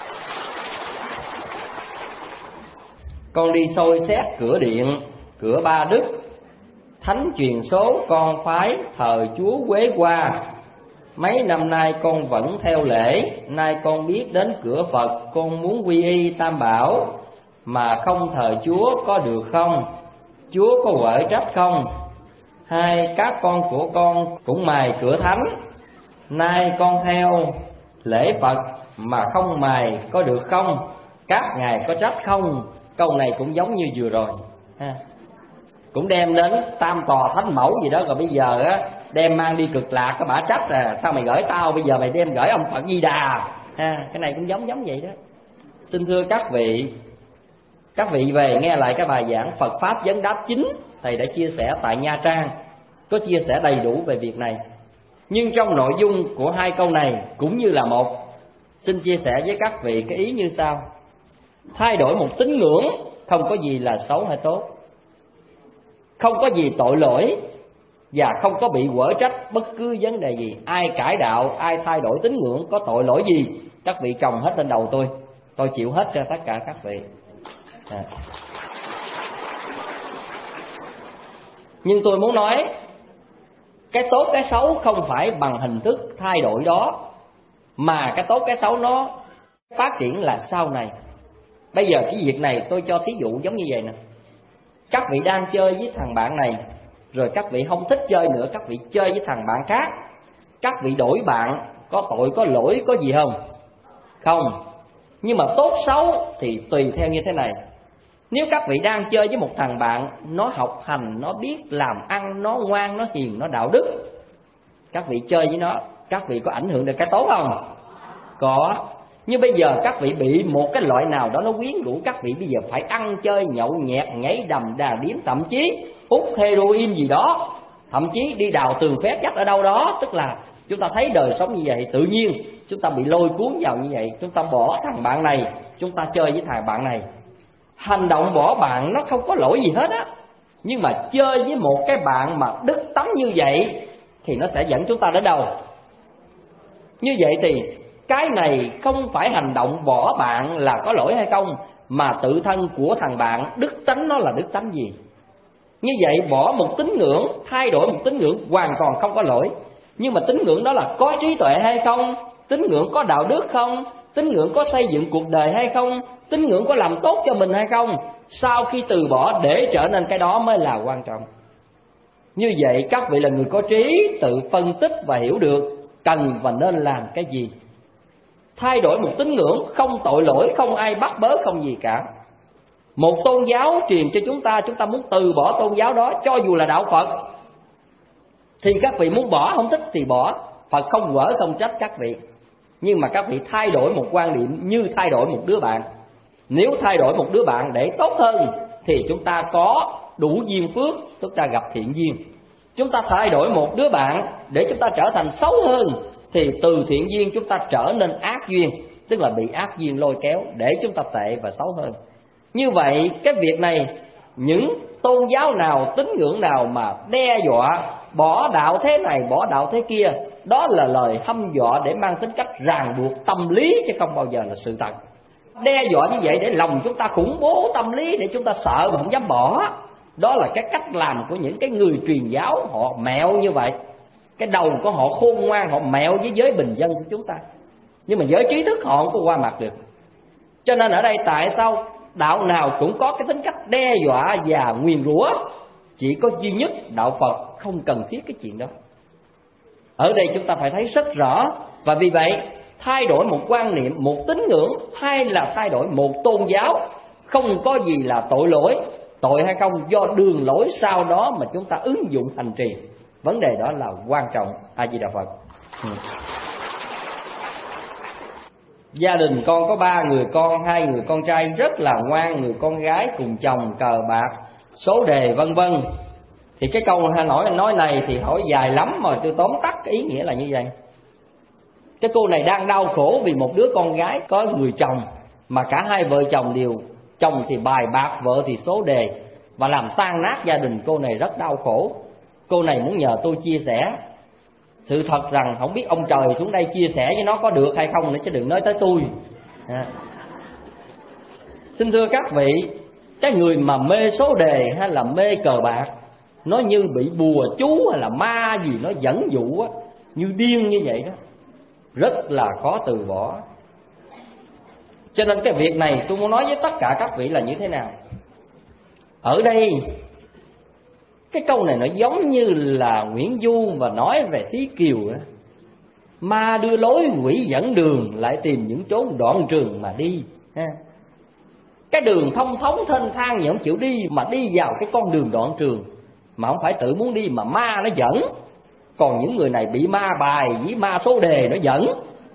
Con đi xôi xét cửa điện, cửa Ba Đức, thánh truyền số con phái thờ Chúa Quế Hoa. Mấy năm nay con vẫn theo lễ, nay con biết đến cửa Phật, con muốn quy y Tam Bảo mà không thờ Chúa có được không? Chúa có quở trách không? Hai các con của con cũng mài cửa thánh, nay con theo lễ Phật mà không mài có được không? Các ngài có trách không? Câu này cũng giống như vừa rồi ha. Cũng đem đến Tam Tòa Thánh Mẫu gì đó, rồi bây giờ á đem mang đi Cực Lạc, cái bả trách à, sao mày gửi tao, bây giờ mày đem gửi ông Phật Di Đà ha. Cái này cũng giống giống vậy đó. Xin thưa các vị, các vị về nghe lại cái bài giảng Phật Pháp Vấn Đáp chính thầy đã chia sẻ tại Nha Trang, có chia sẻ đầy đủ về việc này. Nhưng trong nội dung của hai câu này cũng như là một, xin chia sẻ với các vị cái ý như sau. Thay đổi một tín ngưỡng không có gì là xấu hay tốt, không có gì tội lỗi, và không có bị quở trách bất cứ vấn đề gì. Ai cải đạo, ai thay đổi tín ngưỡng có tội lỗi gì, các vị chồng hết lên đầu tôi, tôi chịu hết cho tất cả các vị à. Nhưng tôi muốn nói, cái tốt cái xấu không phải bằng hình thức thay đổi đó, mà cái tốt cái xấu nó phát triển là sau này. Bây giờ cái việc này tôi cho thí dụ giống như vậy nè. Các vị đang chơi với thằng bạn này, rồi các vị không thích chơi nữa, các vị chơi với thằng bạn khác. Các vị đổi bạn, có tội có lỗi có gì không? Không. Nhưng mà tốt xấu thì tùy theo như thế này. Nếu các vị đang chơi với một thằng bạn, nó học hành, nó biết làm ăn, nó ngoan, nó hiền, nó đạo đức, các vị chơi với nó, các vị có ảnh hưởng được cái tốt không? Có. Nhưng bây giờ các vị bị một cái loại nào đó nó quyến rũ, các vị bây giờ phải ăn chơi nhậu nhẹt, nhảy đầm đà điếm, thậm chí hút heroin gì đó, thậm chí đi đào tường phét chắc ở đâu đó. Tức là chúng ta thấy đời sống như vậy, tự nhiên chúng ta bị lôi cuốn vào như vậy. Chúng ta bỏ thằng bạn này, chúng ta chơi với thằng bạn này. Hành động bỏ bạn nó không có lỗi gì hết á, nhưng mà chơi với một cái bạn mà đức tánh như vậy thì nó sẽ dẫn chúng ta đến đâu? Như vậy thì cái này không phải hành động bỏ bạn là có lỗi hay không, mà tự thân của thằng bạn, đức tánh nó là đức tánh gì. Như vậy bỏ một tín ngưỡng, thay đổi một tín ngưỡng hoàn toàn không có lỗi. Nhưng mà tín ngưỡng đó là có trí tuệ hay không? Tín ngưỡng có đạo đức không? Tín ngưỡng có xây dựng cuộc đời hay không? Tín ngưỡng có làm tốt cho mình hay không? Sau khi từ bỏ để trở nên cái đó mới là quan trọng. Như vậy các vị là người có trí, tự phân tích và hiểu được cần và nên làm cái gì. Thay đổi một tín ngưỡng không tội lỗi, không ai bắt bớ, không gì cả. Một tôn giáo truyền cho chúng ta, chúng ta muốn từ bỏ tôn giáo đó, cho dù là đạo Phật, thì các vị muốn bỏ, không thích thì bỏ. Phật không quở không trách các vị. Nhưng mà các vị thay đổi một quan điểm như thay đổi một đứa bạn. Nếu thay đổi một đứa bạn để tốt hơn thì chúng ta có đủ duyên phước, chúng ta gặp thiện duyên. Chúng ta thay đổi một đứa bạn để chúng ta trở thành xấu hơn thì từ thiện duyên chúng ta trở nên ác duyên, tức là bị ác duyên lôi kéo để chúng ta tệ và xấu hơn. Như vậy cái việc này, những tôn giáo nào, tín ngưỡng nào mà đe dọa bỏ đạo thế này, bỏ đạo thế kia, đó là lời hăm dọa để mang tính cách ràng buộc tâm lý, chứ không bao giờ là sự thật. Đe dọa như vậy để lòng chúng ta khủng bố tâm lý, để chúng ta sợ và không dám bỏ. Đó là cái cách làm của những cái người truyền giáo, họ mẹo như vậy. Cái đầu của họ khôn ngoan, họ mẹo với giới bình dân của chúng ta, nhưng mà giới trí thức họ không có qua mặt được. Cho nên ở đây tại sao đạo nào cũng có cái tính cách đe dọa và nguyền rủa, chỉ có duy nhất đạo Phật không cần thiết cái chuyện đó. Ở đây chúng ta phải thấy rất rõ. Và vì vậy thay đổi một quan niệm, một tín ngưỡng, hay là thay đổi một tôn giáo, không có gì là tội lỗi. Tội hay không do đường lối sau đó mà chúng ta ứng dụng hành trì. Vấn đề đó là quan trọng. A Di Đà Phật. ừ. Gia đình con có ba người con, hai người con trai rất là ngoan, người con gái cùng chồng cờ bạc, số đề vân vân. Thì cái câu nói nói này thì hỏi dài lắm, mà tôi tóm tắt cái ý nghĩa là như vậy. Cái cô này đang đau khổ vì một đứa con gái có người chồng, mà cả hai vợ chồng đều, chồng thì bài bạc, vợ thì số đề, và làm tan nát gia đình. Cô này rất đau khổ. Cô này muốn nhờ tôi chia sẻ. Sự thật rằng không biết ông trời xuống đây chia sẻ với nó có được hay không nữa, chứ đừng nói tới tôi. à. Xin thưa các vị, cái người mà mê số đề hay là mê cờ bạc, nó như bị bùa chú hay là ma gì nó dẫn dụ á, như điên như vậy đó, rất là khó từ bỏ. Cho nên cái việc này tôi muốn nói với tất cả các vị là như thế nào. Ở đây cái câu này nó giống như là Nguyễn Du và nói về Thí Kiều á. Ma đưa lối, quỷ dẫn đường, lại tìm những chốn đoạn trường mà đi. Cái đường thông thống thênh thang nhưng không chịu đi, mà đi vào cái con đường đoạn trường mà không phải tự muốn đi, mà ma nó dẫn. Còn những người này bị ma bài với ma số đề nó dẫn.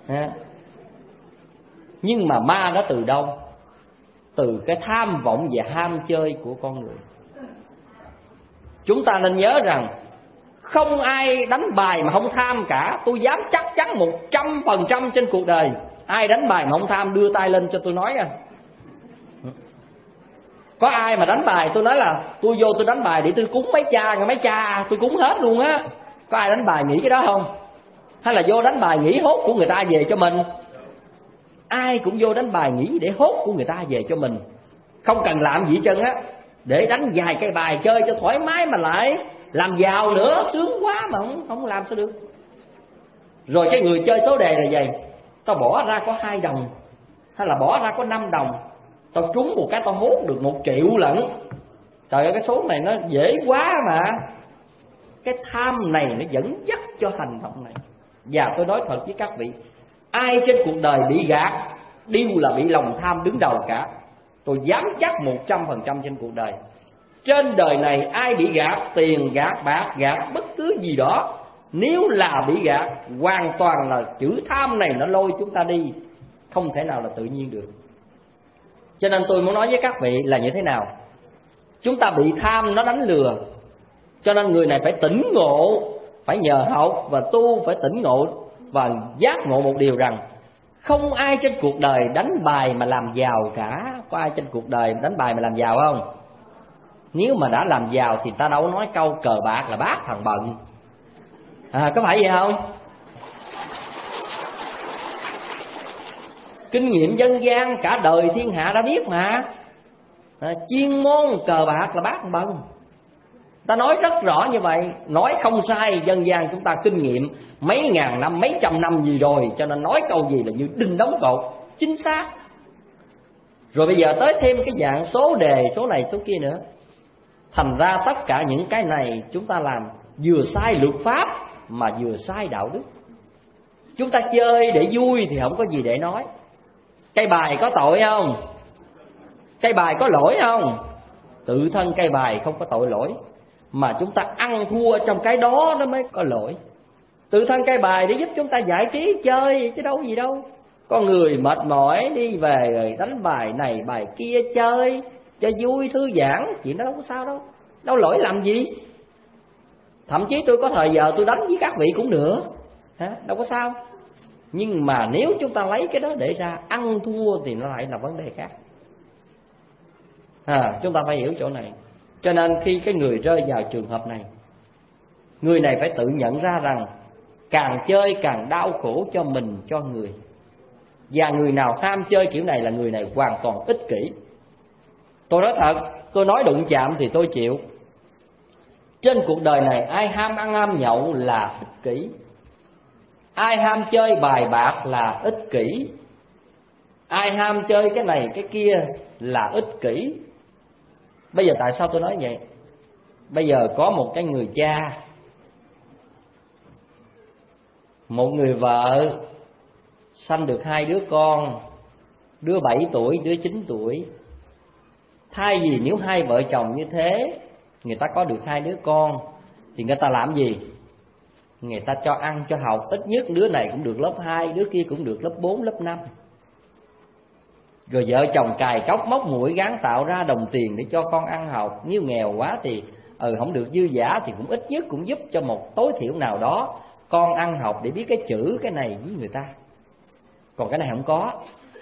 Nhưng mà ma đó từ đâu? Từ cái tham vọng và ham chơi của con người. Chúng ta nên nhớ rằng không ai đánh bài mà không tham cả. Tôi dám chắc chắn một trăm phần trăm trên cuộc đời, ai đánh bài mà không tham đưa tay lên cho tôi nói à. Có ai mà đánh bài tôi nói là tôi vô tôi đánh bài để tôi cúng mấy cha, mấy cha tôi cúng hết luôn á. Có ai đánh bài nghĩ cái đó không? Hay là vô đánh bài nghĩ hốt của người ta về cho mình? Ai cũng vô đánh bài nghĩ để hốt của người ta về cho mình, không cần làm gì hết trơn á, để đánh vài cây bài chơi cho thoải mái mà lại làm giàu nữa, sướng quá mà không không làm sao được. Rồi cái người chơi số đề là vậy, tao bỏ ra có hai đồng hay là bỏ ra có năm đồng, tao trúng một cái tao hốt được một triệu lận. Trời ơi, cái số này nó dễ quá mà. Cái tham này nó dẫn dắt cho hành động này. Và tôi nói thật với các vị, ai trên cuộc đời bị gạt đều là bị lòng tham đứng đầu cả. Tôi dám chắc một trăm phần trăm trên cuộc đời. Trên đời này ai bị gạt tiền, gạt bạc, gạt bất cứ gì đó, nếu là bị gạt, hoàn toàn là chữ tham này nó lôi chúng ta đi, không thể nào là tự nhiên được. Cho nên tôi muốn nói với các vị là như thế nào. Chúng ta bị tham nó đánh lừa, cho nên người này phải tỉnh ngộ, phải nhờ học và tu, phải tỉnh ngộ và giác ngộ một điều rằng không ai trên cuộc đời đánh bài mà làm giàu cả. Có ai trên cuộc đời đánh bài mà làm giàu không? Nếu mà đã làm giàu thì ta đâu nói câu cờ bạc là bác thằng bận. À, có phải vậy không? Kinh nghiệm dân gian cả đời thiên hạ đã biết mà. À, chuyên môn cờ bạc là bác thằng bận. Ta nói rất rõ như vậy, nói không sai. Dân gian chúng ta kinh nghiệm mấy ngàn năm, mấy trăm năm gì rồi, cho nên nói câu gì là như đinh đóng cột, chính xác. Rồi bây giờ tới thêm cái dạng số đề, số này số kia nữa. Thành ra tất cả những cái này chúng ta làm vừa sai luật pháp mà vừa sai đạo đức. Chúng ta chơi để vui thì không có gì để nói. Cây bài có tội không? Cây bài có lỗi không? Tự thân cây bài không có tội lỗi, mà chúng ta ăn thua trong cái đó nó mới có lỗi. Tự thân cây bài để giúp chúng ta giải trí chơi chứ đâu gì đâu. Con người mệt mỏi đi về rồi đánh bài này bài kia chơi cho vui thư giãn, chuyện đó đâu có sao đâu, đâu lỗi làm gì. Thậm chí tôi có thời giờ tôi đánh với các vị cũng được, hả? Đâu có sao. Nhưng mà nếu chúng ta lấy cái đó để ra ăn thua thì nó lại là vấn đề khác. À, chúng ta phải hiểu chỗ này. Cho nên khi cái người rơi vào trường hợp này, người này phải tự nhận ra rằng càng chơi càng đau khổ cho mình, cho người. Và người nào ham chơi kiểu này là người này hoàn toàn ích kỷ. Tôi nói thật, tôi nói đụng chạm thì tôi chịu. Trên cuộc đời này ai ham ăn ham nhậu là ích kỷ. Ai ham chơi bài bạc là ích kỷ. Ai ham chơi cái này cái kia là ích kỷ. Bây giờ tại sao tôi nói vậy? Bây giờ có một cái người cha, một người vợ sanh được hai đứa con, đứa bảy tuổi, đứa chín tuổi. Thay vì nếu hai vợ chồng như thế, người ta có được hai đứa con, thì người ta làm gì? Người ta cho ăn cho học, ít nhất đứa này cũng được lớp hai, đứa kia cũng được lớp bốn, lớp năm. Rồi vợ chồng cài cốc móc mũi gắng tạo ra đồng tiền để cho con ăn học. Nếu nghèo quá thì ừ không được dư giả thì cũng ít nhất cũng giúp cho một tối thiểu nào đó con ăn học để biết cái chữ cái này với người ta. Còn cái này không có.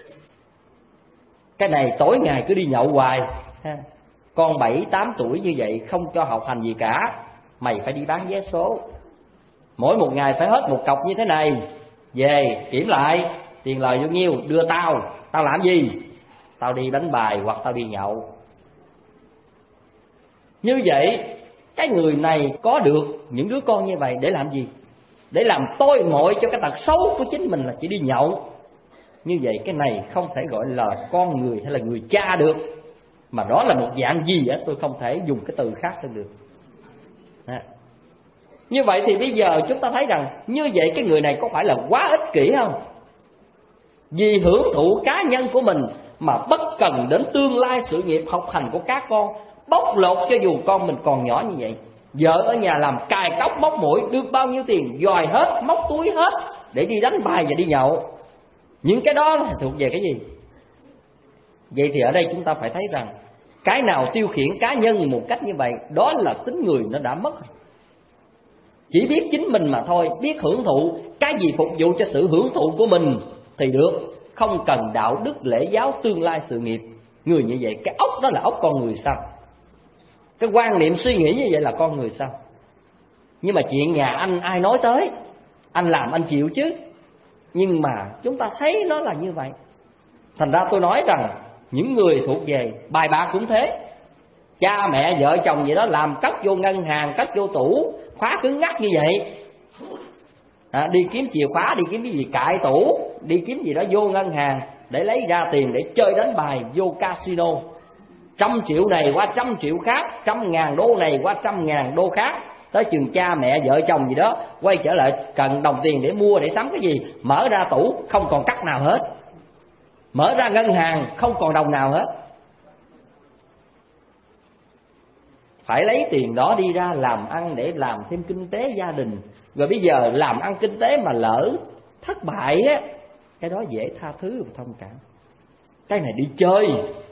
Cái này tối ngày cứ đi nhậu hoài ha. Con bảy tám tuổi như vậy không cho học hành gì cả, mày phải đi bán vé số, mỗi một ngày phải hết một cọc như thế này, về kiểm lại tiền lời bao nhiêu đưa tao. Tao làm gì? Tao đi đánh bài hoặc tao đi nhậu. Như vậy cái người này có được những đứa con như vậy để làm gì? Để làm tôi mọi cho cái tật xấu của chính mình là chỉ đi nhậu. Như vậy cái này không thể gọi là con người hay là người cha được, mà đó là một dạng gì á, tôi không thể dùng cái từ khác được. À. Như vậy thì bây giờ chúng ta thấy rằng như vậy cái người này có phải là quá ích kỷ không? Vì hưởng thụ cá nhân của mình mà bất cần đến tương lai sự nghiệp học hành của các con, bóc lột cho dù con mình còn nhỏ như vậy. Vợ ở nhà làm cài cốc móc mũi, được bao nhiêu tiền dòi hết, móc túi hết để đi đánh bài và đi nhậu. Những cái đó là thuộc về cái gì? Vậy thì ở đây chúng ta phải thấy rằng cái nào tiêu khiển cá nhân một cách như vậy, đó là tính người nó đã mất. Chỉ biết chính mình mà thôi, biết hưởng thụ cái gì phục vụ cho sự hưởng thụ của mình thì được, không cần đạo đức lễ giáo tương lai sự nghiệp. Người như vậy cái óc đó là óc con người sao? Cái quan niệm suy nghĩ như vậy là con người sao? Nhưng mà chuyện nhà anh ai nói tới, anh làm anh chịu chứ. Nhưng mà chúng ta thấy nó là như vậy. Thành ra tôi nói rằng những người thuộc về bài bạc cũng thế. Cha mẹ vợ chồng vậy đó, làm cất vô ngân hàng, cất vô tủ khóa cứng ngắc như vậy. À, đi kiếm chìa khóa, đi kiếm cái gì cại tủ, đi kiếm gì đó vô ngân hàng để lấy ra tiền để chơi đánh bài, vô casino. Trăm triệu này qua trăm triệu khác, trăm ngàn đô này qua trăm ngàn đô khác. Tới chừng cha mẹ vợ chồng gì đó quay trở lại cần đồng tiền để mua, để sắm cái gì, mở ra tủ không còn cắt nào hết, mở ra ngân hàng không còn đồng nào hết. Phải lấy tiền đó đi ra làm ăn để làm thêm kinh tế gia đình. Rồi bây giờ làm ăn kinh tế mà lỡ thất bại á, cái đó dễ tha thứ và thông cảm. Cái này đi chơi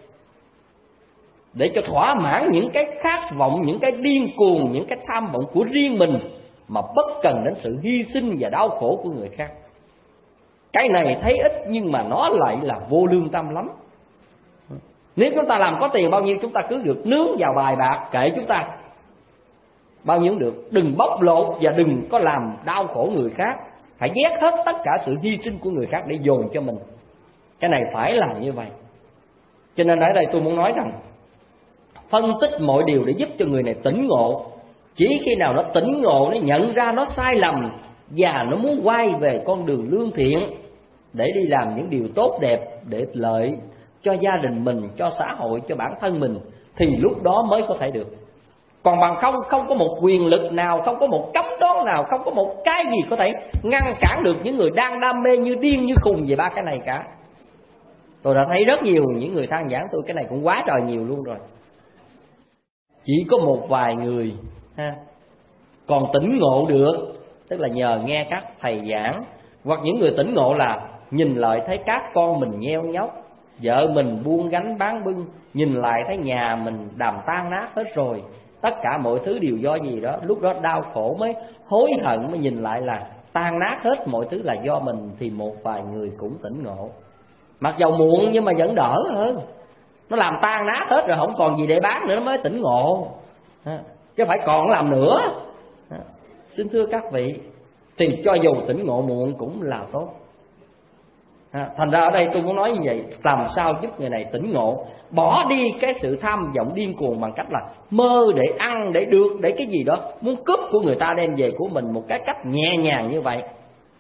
để cho thỏa mãn những cái khát vọng, những cái điên cuồng, những cái tham vọng của riêng mình, mà bất cần đến sự hy sinh và đau khổ của người khác. Cái này thấy ít nhưng mà nó lại là vô lương tâm lắm. Nếu chúng ta làm có tiền bao nhiêu, chúng ta cứ được nướng vào bài bạc, kệ chúng ta bao nhiêu cũng được. Đừng bóc lột và đừng có làm đau khổ người khác. Hãy vét hết tất cả sự hy sinh của người khác để dồn cho mình. Cái này phải là như vậy. Cho nên ở đây tôi muốn nói rằng phân tích mọi điều để giúp cho người này tỉnh ngộ. Chỉ khi nào nó tỉnh ngộ, nó nhận ra nó sai lầm và nó muốn quay về con đường lương thiện để đi làm những điều tốt đẹp để lợi cho gia đình mình, cho xã hội, cho bản thân mình, thì lúc đó mới có thể được. Còn bằng không, không có một quyền lực nào, không có một cấm đoán nào, không có một cái gì có thể ngăn cản được những người đang đam mê như điên như khùng về ba cái này cả. Tôi đã thấy rất nhiều những người than giảng tôi, cái này cũng quá trời nhiều luôn rồi. Chỉ có một vài người ha, còn tỉnh ngộ được, tức là nhờ nghe các thầy giảng, hoặc những người tỉnh ngộ là nhìn lại thấy các con mình nheo nhóc, vợ mình buông gánh bán bưng, nhìn lại thấy nhà mình đàm tan nát hết rồi, tất cả mọi thứ đều do gì đó, lúc đó đau khổ mới hối hận, mới nhìn lại là tan nát hết mọi thứ là do mình. Thì một vài người cũng tỉnh ngộ, mặc dầu muộn nhưng mà vẫn đỡ hơn. Nó làm tan nát hết rồi không còn gì để bán nữa nó mới tỉnh ngộ, chứ phải còn làm nữa. Xin thưa các vị, thì cho dù tỉnh ngộ muộn cũng là tốt. Thành ra ở đây tôi muốn nói như vậy, làm sao giúp người này tỉnh ngộ, bỏ đi cái sự tham vọng điên cuồng bằng cách là mơ để ăn, để được, để cái gì đó muốn cướp của người ta đem về của mình một cái cách nhẹ nhàng như vậy.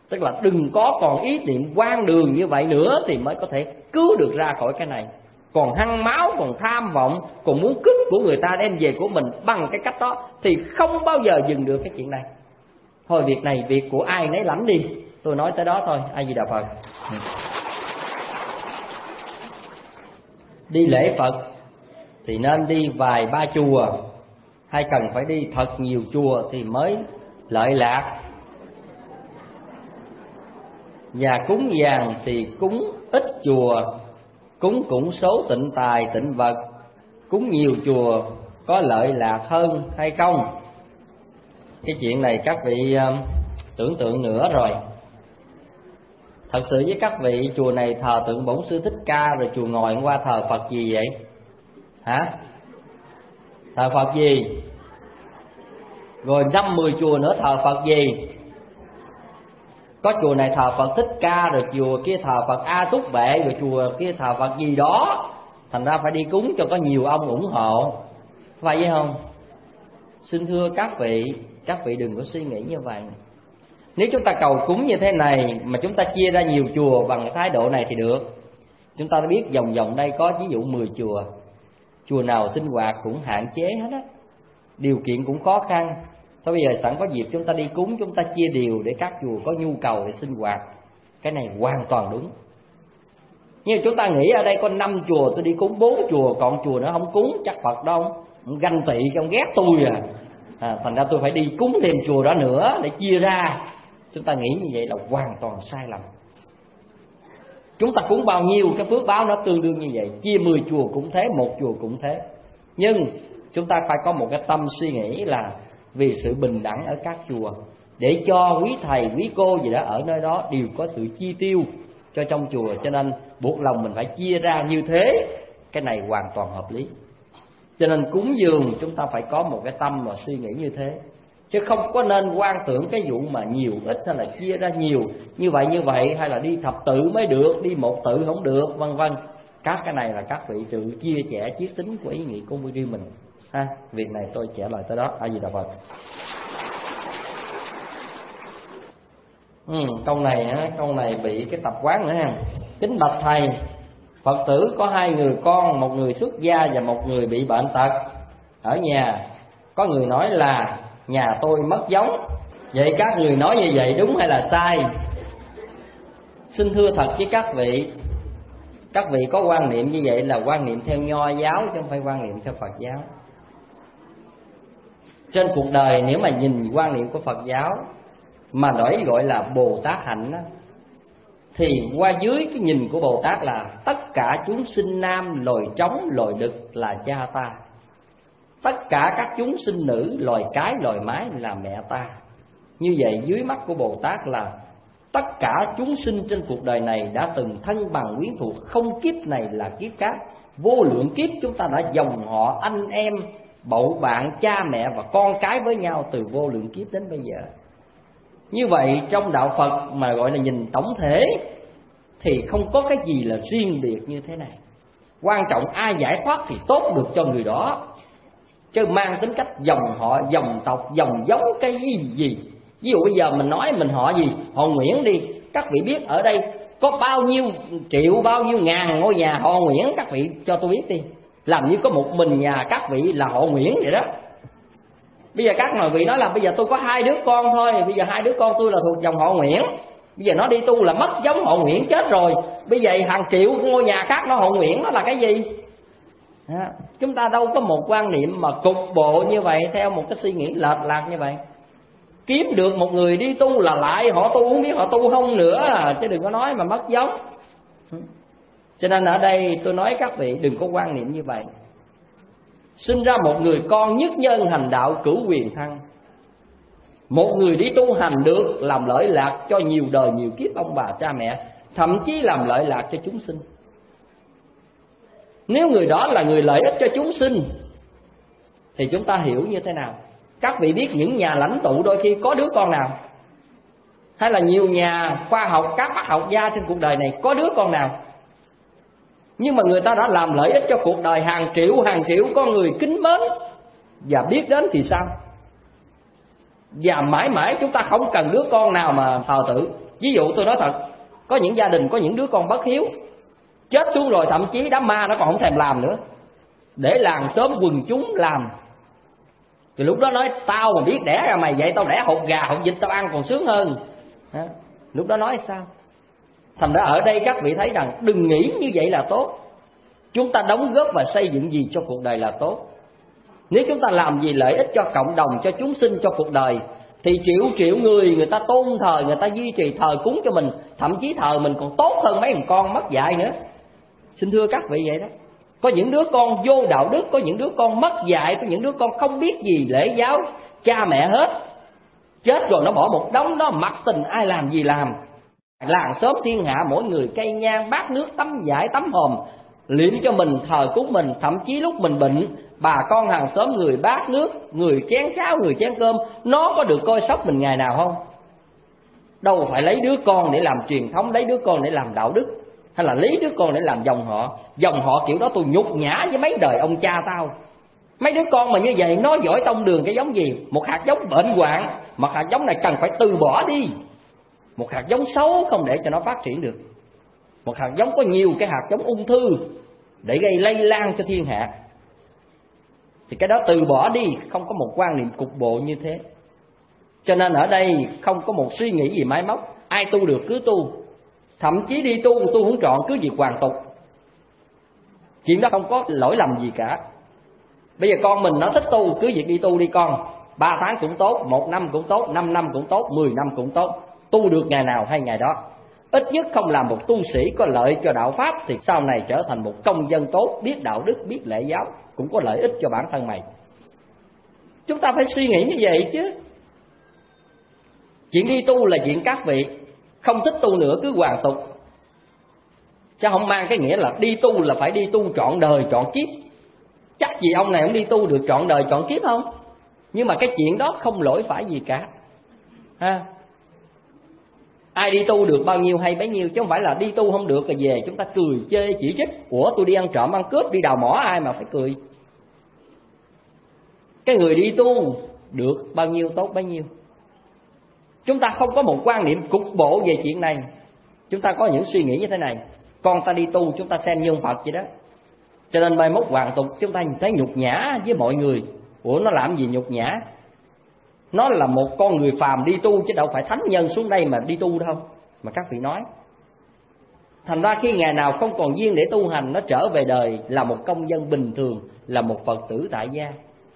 Tức là đừng có còn ý niệm quan đường như vậy nữa thì mới có thể cứu được ra khỏi cái này. Còn hăng máu, còn tham vọng, còn muốn cướp của người ta đem về của mình bằng cái cách đó thì không bao giờ dừng được cái chuyện này. Thôi việc này việc của ai nấy lãnh đi. Tôi nói tới đó thôi. A Di Đà Phật. Đi lễ Phật thì nên đi vài ba chùa, hay cần phải đi thật nhiều chùa thì mới lợi lạc. Và cúng vàng thì cúng ít chùa, cúng cũng số tịnh tài tịnh vật, cúng nhiều chùa có lợi lạc hơn hay không? Cái chuyện này các vị uh, tưởng tượng nữa rồi. Thật sự với các vị, chùa này thờ tượng Bổn Sư Thích Ca, rồi chùa ngồi qua thờ Phật gì vậy? Hả? Thờ Phật gì? Rồi năm mười chùa nữa thờ Phật gì? Có chùa này thờ Phật Thích Ca, rồi chùa kia thờ Phật A Túc Bệ, rồi chùa kia thờ Phật gì đó. Thành ra phải đi cúng cho có nhiều ông ủng hộ. Phải vậy không? Xin thưa các vị, các vị đừng có suy nghĩ như vậy. Nếu chúng ta cầu cúng như thế này mà chúng ta chia ra nhiều chùa bằng cái thái độ này thì được. Chúng ta đã biết vòng vòng đây có ví dụ mười chùa, chùa nào sinh hoạt cũng hạn chế hết á, điều kiện cũng khó khăn. Thôi bây giờ sẵn có dịp chúng ta đi cúng, chúng ta chia đều để các chùa có nhu cầu để sinh hoạt. Cái này hoàn toàn đúng. Nhưng chúng ta nghĩ ở đây có năm chùa, tôi đi cúng bốn chùa, còn chùa nữa không cúng, chắc Phật đâu ông ganh tị, ông ghét tôi à. à Thành ra tôi phải đi cúng thêm chùa đó nữa để chia ra. Chúng ta nghĩ như vậy là hoàn toàn sai lầm. Chúng ta cúng bao nhiêu cái phước báo nó tương đương như vậy. Chia mười chùa cũng thế, một chùa cũng thế. Nhưng chúng ta phải có một cái tâm suy nghĩ là vì sự bình đẳng ở các chùa, để cho quý thầy, quý cô gì đó ở nơi đó đều có sự chi tiêu cho trong chùa. Cho nên buộc lòng mình phải chia ra như thế. Cái này hoàn toàn hợp lý. Cho nên cúng dường chúng ta phải có một cái tâm mà suy nghĩ như thế, chứ không có nên quan tưởng cái vụ mà nhiều ít hay là chia ra nhiều như vậy như vậy, hay là đi thập tự mới được, đi một tự không được, vân vân. Các cái này là các vị tự chia sẻ chiết tính của ý nghĩ của riêng mình ha. Việc này tôi trả lời tới đó. A Di Đà Phật. Ừ, câu này á, câu này bị cái tập quán nữa ha. Kính bạch thầy, Phật tử có hai người con, một người xuất gia và một người bị bệnh tật ở nhà. Có người nói là nhà tôi mất giống. Vậy các người nói như vậy đúng hay là sai? Xin thưa thật với các vị, các vị có quan niệm như vậy là quan niệm theo Nho giáo chứ không phải quan niệm theo Phật giáo. Trên cuộc đời nếu mà nhìn quan niệm của Phật giáo mà nói gọi là Bồ Tát hạnh á, thì qua dưới cái nhìn của Bồ Tát là tất cả chúng sinh nam, loài trống, loài đực là cha ta. Tất cả các chúng sinh nữ, loài cái, loài mái là mẹ ta. Như vậy dưới mắt của Bồ Tát là tất cả chúng sinh trên cuộc đời này đã từng thân bằng quyến thuộc, không kiếp này là kiếp khác. Vô lượng kiếp chúng ta đã dòng họ, anh em, bậu bạn, cha mẹ và con cái với nhau từ vô lượng kiếp đến bây giờ. Như vậy trong đạo Phật mà gọi là nhìn tổng thể thì không có cái gì là riêng biệt như thế này. Quan trọng ai giải thoát thì tốt được cho người đó, chứ mang tính cách dòng họ, dòng tộc, dòng giống cái gì gì. Ví dụ bây giờ mình nói mình họ gì, họ Nguyễn đi. Các vị biết ở đây có bao nhiêu triệu, bao nhiêu ngàn ngôi nhà họ Nguyễn, các vị cho tôi biết đi. Làm như có một mình nhà các vị là họ Nguyễn vậy đó. Bây giờ các người vị nói là bây giờ tôi có hai đứa con thôi, bây giờ hai đứa con tôi là thuộc dòng họ Nguyễn, bây giờ nó đi tu là mất giống họ Nguyễn chết rồi. Bây giờ hàng triệu ngôi nhà khác nó họ Nguyễn, nó là cái gì? À, chúng ta đâu có một quan niệm mà cục bộ như vậy, theo một cái suy nghĩ lệch lạc như vậy. Kiếm được một người đi tu là lại họ tu, không biết họ tu không nữa, chứ đừng có nói mà mất giống. Cho nên ở đây tôi nói các vị đừng có quan niệm như vậy. Sinh ra một người con nhất nhân hành đạo cửu quyền thăng, một người đi tu hành được làm lợi lạc cho nhiều đời nhiều kiếp ông bà cha mẹ, thậm chí làm lợi lạc cho chúng sinh. Nếu người đó là người lợi ích cho chúng sinh thì chúng ta hiểu như thế nào? Các vị biết những nhà lãnh tụ đôi khi có đứa con nào? Hay là nhiều nhà khoa học, các bác học gia trên cuộc đời này có đứa con nào? Nhưng mà người ta đã làm lợi ích cho cuộc đời hàng triệu hàng triệu con người kính mến và biết đến thì sao? Và mãi mãi chúng ta không cần đứa con nào mà thờ tự, Ví dụ tôi nói thật, có những gia đình có những đứa con bất hiếu, chết xuống rồi thậm chí đám ma nó còn không thèm làm nữa, để làng xóm quần chúng làm. Thì lúc đó nói tao mà biết đẻ ra mày vậy, tao đẻ hột gà hột vịt tao ăn còn sướng hơn. Đó. Lúc đó nói sao? Thành ra ở đây các vị thấy rằng đừng nghĩ như vậy là tốt. Chúng ta đóng góp và xây dựng gì cho cuộc đời là tốt. Nếu chúng ta làm gì lợi ích cho cộng đồng, cho chúng sinh, cho cuộc đời, thì triệu triệu người người ta tôn thờ, người ta duy trì thờ cúng cho mình, thậm chí thờ mình còn tốt hơn mấy thằng con mất dạy nữa. Xin thưa các vị vậy đó. Có những đứa con vô đạo đức, có những đứa con mất dạy, có những đứa con không biết gì lễ giáo cha mẹ hết. Chết rồi nó bỏ một đống, nó mặc tình ai làm gì làm. Làng xóm thiên hạ mỗi người cây nhang, bát nước, tắm vải, tắm hòm, liệm cho mình, thờ cúng mình. Thậm chí lúc mình bệnh, bà con hàng xóm người bát nước, người chén cháo, người chén cơm, nó có được coi sóc mình ngày nào không? Đâu phải lấy đứa con để làm truyền thống, lấy đứa con để làm đạo đức, hay là lấy đứa con để làm dòng họ. Dòng họ kiểu đó tôi nhục nhã với mấy đời ông cha tao. Mấy đứa con mà như vậy nó giỏi tông đường cái giống gì? Một hạt giống bệnh hoạn, mà hạt giống này cần phải từ bỏ đi. Một hạt giống xấu không để cho nó phát triển được. Một hạt giống có nhiều cái hạt giống ung thư để gây lây lan cho thiên hạ, thì cái đó từ bỏ đi, không có một quan niệm cục bộ như thế. Cho nên ở đây không có một suy nghĩ gì máy móc. Ai tu được cứ tu. Thậm chí đi tu, tu không chọn cứ việc hoàn tục. Chuyện đó không có lỗi lầm gì cả. Bây giờ con mình nó thích tu, cứ việc đi tu đi con. Ba tháng cũng tốt, một năm cũng tốt, năm năm cũng tốt, mười năm cũng tốt. Tu được ngày nào hay ngày đó. Ít nhất không làm một tu sĩ có lợi cho đạo Pháp, thì sau này trở thành một công dân tốt, biết đạo đức, biết lễ giáo, cũng có lợi ích cho bản thân mày. Chúng ta phải suy nghĩ như vậy chứ. Chuyện đi tu là chuyện các vị không thích tu nữa cứ hoàn tục, chứ không mang cái nghĩa là đi tu là phải đi tu trọn đời trọn kiếp. Chắc gì ông này ông đi tu được trọn đời trọn kiếp không? Nhưng mà cái chuyện đó không lỗi phải gì cả ha. Ai đi tu được bao nhiêu hay bấy nhiêu, chứ không phải là đi tu không được rồi về chúng ta cười chê chỉ trích. Ủa tôi đi ăn trộm ăn cướp đi đào mỏ ai mà phải cười. Cái người đi tu được bao nhiêu tốt bấy nhiêu. Chúng ta không có một quan niệm cục bộ về chuyện này. Chúng ta có những suy nghĩ như thế này: con ta đi tu chúng ta xem như ông Phật vậy đó. Cho nên mai mốt hoàn tục chúng ta nhìn thấy nhục nhã với mọi người. Ủa nó làm gì nhục nhã? Nó là một con người phàm đi tu, chứ đâu phải thánh nhân xuống đây mà đi tu đâu mà các vị nói. Thành ra khi ngày nào không còn duyên để tu hành, nó trở về đời là một công dân bình thường, là một Phật tử tại gia.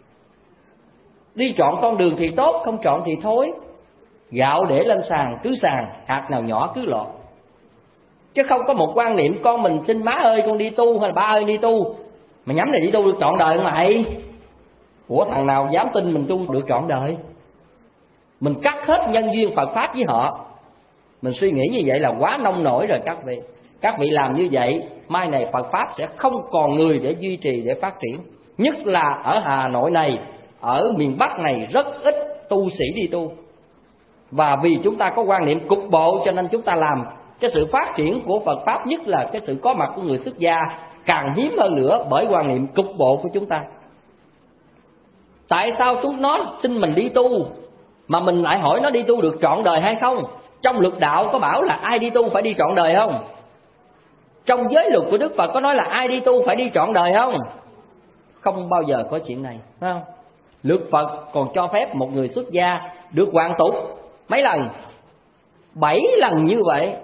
Đi chọn con đường thì tốt, không chọn thì thôi. Gạo để lên sàn cứ sàn, hạt nào nhỏ cứ lọt. Chứ không có một quan niệm con mình xin má ơi con đi tu, hay là ba ơi đi tu. Mà nhắm này đi tu được trọn đời không mày? Ủa thằng nào dám tin mình tu được trọn đời? Mình cắt hết nhân duyên Phật Pháp với họ. Mình suy nghĩ như vậy là quá nông nổi rồi các vị. Các vị làm như vậy, mai này Phật Pháp sẽ không còn người để duy trì, để phát triển. Nhất là ở Hà Nội này, ở miền Bắc này rất ít tu sĩ đi tu. Và vì chúng ta có quan niệm cục bộ cho nên chúng ta làm cái sự phát triển của Phật Pháp, nhất là cái sự có mặt của người xuất gia, càng hiếm hơn nữa bởi quan niệm cục bộ của chúng ta. Tại sao chúng nó xin mình đi tu mà mình lại hỏi nó đi tu được trọn đời hay không? Trong luật đạo có bảo là ai đi tu phải đi trọn đời không? Trong giới luật của Đức Phật có nói là ai đi tu phải đi trọn đời không? Không bao giờ có chuyện này, phải không? Luật Phật còn cho phép một người xuất gia được hoàn tục mấy lần? Bảy lần như vậy.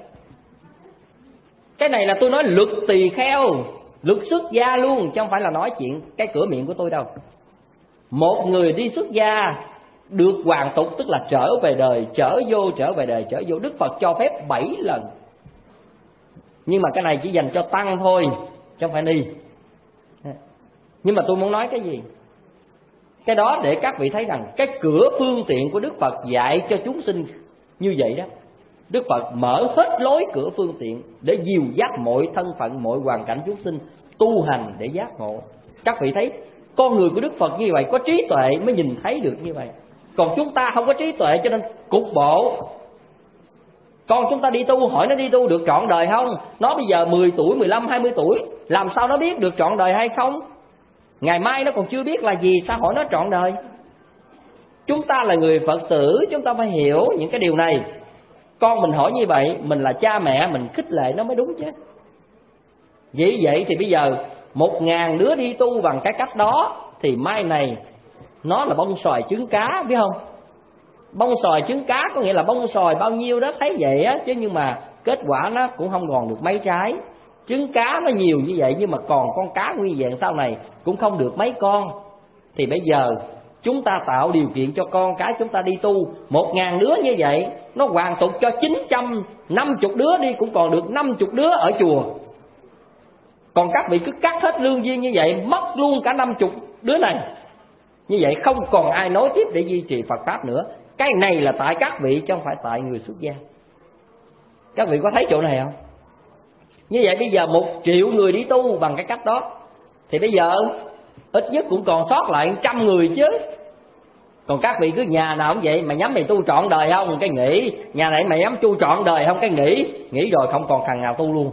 Cái này là tôi nói luật tỳ kheo, luật xuất gia luôn, chứ không phải là nói chuyện cái cửa miệng của tôi đâu. Một người đi xuất gia được hoàn tục, tức là trở về đời, trở vô, trở về đời, trở vô. Đức Phật cho phép bảy lần. Nhưng mà cái này chỉ dành cho tăng thôi, chứ không phải ni. Nhưng mà tôi muốn nói cái gì? Cái đó để các vị thấy rằng cái cửa phương tiện của Đức Phật dạy cho chúng sinh như vậy đó. Đức Phật mở hết lối cửa phương tiện để dìu dắt mọi thân phận, mọi hoàn cảnh chúng sinh tu hành để giác ngộ. Các vị thấy con người của Đức Phật như vậy, có trí tuệ mới nhìn thấy được như vậy. Còn chúng ta không có trí tuệ cho nên cục bộ. Con chúng ta đi tu, hỏi nó đi tu được trọn đời không? Nó bây giờ mười tuổi, mười lăm, hai mươi tuổi, làm sao nó biết được trọn đời hay không? Ngày mai nó còn chưa biết là gì, sao hỏi nó trọn đời? Chúng ta là người Phật tử, chúng ta phải hiểu những cái điều này. Con mình hỏi như vậy, mình là cha mẹ mình khích lệ nó mới đúng chứ. Vì vậy thì bây giờ một ngàn đứa đi tu bằng cái cách đó thì mai này nó là bông xoài trứng cá, biết không? Bông xoài trứng cá có nghĩa là bông xoài bao nhiêu đó thấy vậy á, chứ nhưng mà kết quả nó cũng không còn được mấy trái. Trứng cá nó nhiều như vậy nhưng mà còn con cá nguyên vẹn sau này cũng không được mấy con. Thì bây giờ chúng ta tạo điều kiện cho con cái chúng ta đi tu. Một ngàn đứa như vậy nó hoàn tục cho chín trăm năm mươi đứa đi, cũng còn được năm mươi đứa ở chùa. Còn các vị cứ cắt hết lương duyên như vậy, mất luôn cả năm mươi đứa này. Như vậy không còn ai nối tiếp để duy trì Phật Pháp nữa. Cái này là tại các vị chứ không phải tại người xuất gia. Các vị có thấy chỗ này không? Như vậy bây giờ một triệu người đi tu bằng cái cách đó, thì bây giờ ít nhất cũng còn sót lại trăm người chứ. Còn các vị cứ nhà nào cũng vậy, mà nhắm mày tu trọn đời không, cái nghỉ. Nhà này mày nhắm tu trọn đời không, cái nghỉ. Nghỉ rồi không còn thằng nào tu luôn.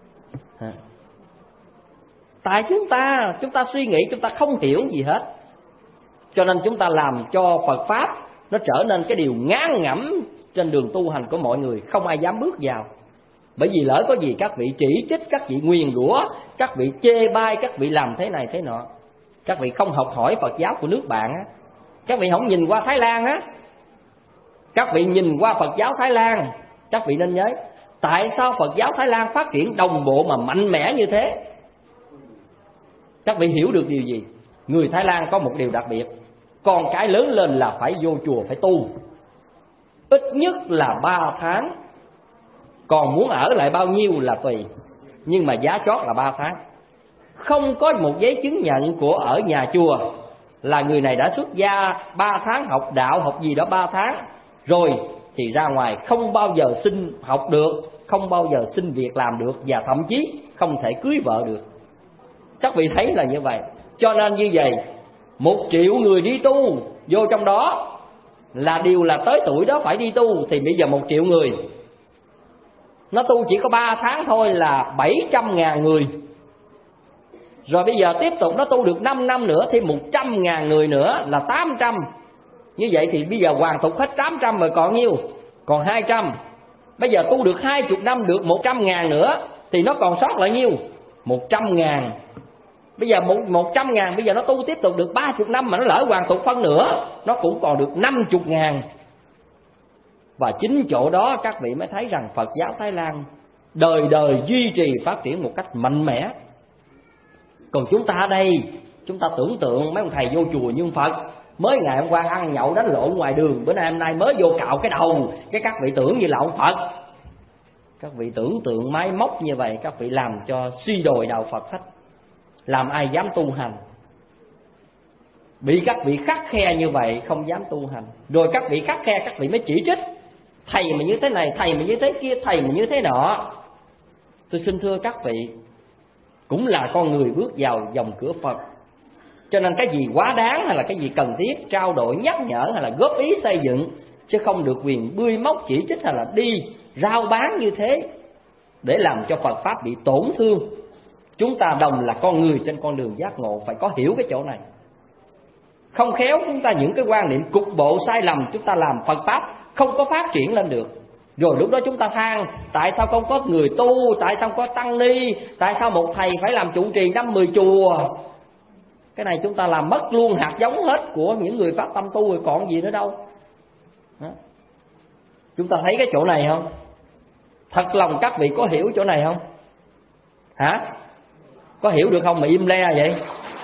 Tại chúng ta, chúng ta suy nghĩ, chúng ta không hiểu gì hết. Cho nên chúng ta làm cho Phật Pháp nó trở nên cái điều ngán ngẩm trên đường tu hành của mọi người, không ai dám bước vào. Bởi vì lỡ có gì các vị chỉ trích, các vị nguyền rủa, các vị chê bai, các vị làm thế này thế nọ. Các vị không học hỏi Phật giáo của nước bạn á. Các vị không nhìn qua Thái Lan á. Các vị nhìn qua Phật giáo Thái Lan, các vị nên nhớ tại sao Phật giáo Thái Lan phát triển đồng bộ mà mạnh mẽ như thế. Các vị hiểu được điều gì? Người Thái Lan có một điều đặc biệt, con cái lớn lên là phải vô chùa, phải tu ít nhất là ba tháng. Còn muốn ở lại bao nhiêu là tùy, nhưng mà giá chót là ba tháng. Không có một giấy chứng nhận của ở nhà chùa là người này đã xuất gia ba tháng, học đạo học gì đó ba tháng rồi thì ra ngoài không bao giờ xin học được, không bao giờ xin việc làm được, và thậm chí không thể cưới vợ được. Các vị thấy là như vậy. Cho nên như vậy, một triệu người đi tu vô trong đó là điều là tới tuổi đó phải đi tu. Thì bây giờ một triệu người nó tu chỉ có ba tháng thôi là bảy trăm ngàn người. Rồi bây giờ tiếp tục nó tu được năm năm nữa thì một trăm ngàn người nữa là tám trăm. Như vậy thì bây giờ hoàn tục hết tám trăm rồi còn nhiêu? Còn hai trăm. Bây giờ tu được hai mươi năm được một trăm ngàn nữa thì nó còn sót lại nhiêu? một trăm ngàn. Bây giờ một trăm ngàn, bây giờ nó tu tiếp tục được ba mươi năm mà nó lỡ hoàn tục phân nữa, nó cũng còn được năm mươi ngàn. Và chính chỗ đó các vị mới thấy rằng Phật giáo Thái Lan đời đời duy trì phát triển một cách mạnh mẽ. Còn chúng ta ở đây, chúng ta tưởng tượng mấy ông thầy vô chùa như Phật, mới ngày hôm qua ăn nhậu đánh lộn ngoài đường, bữa nay hôm nay mới vô cạo cái đầu, cái các vị tưởng như là ông Phật. Các vị tưởng tượng máy móc như vậy, các vị làm cho suy đồi đạo Phật hết. Làm ai dám tu hành? Bị các vị khắt khe như vậy không dám tu hành. Rồi các vị khắt khe, các vị mới chỉ trích: thầy mà như thế này, thầy mà như thế kia, thầy mà như thế nọ. Tôi xin thưa các vị, cũng là con người bước vào dòng cửa Phật. Cho nên cái gì quá đáng hay là cái gì cần thiết trao đổi, nhắc nhở hay là góp ý xây dựng, chứ không được quyền bươi móc chỉ trích hay là đi rao bán như thế để làm cho Phật Pháp bị tổn thương. Chúng ta đồng là con người trên con đường giác ngộ, phải có hiểu cái chỗ này. Không khéo chúng ta những cái quan niệm cục bộ sai lầm, chúng ta làm Phật Pháp không có phát triển lên được. Rồi lúc đó chúng ta than: tại sao không có người tu, tại sao không có tăng ni, tại sao một thầy phải làm trụ trì năm mười chùa. Cái này chúng ta làm mất luôn hạt giống hết của những người phát tâm tu rồi còn gì nữa đâu. Đó. Chúng ta thấy cái chỗ này không? Thật lòng các vị có hiểu chỗ này không? Hả? Có hiểu được không mà im le vậy?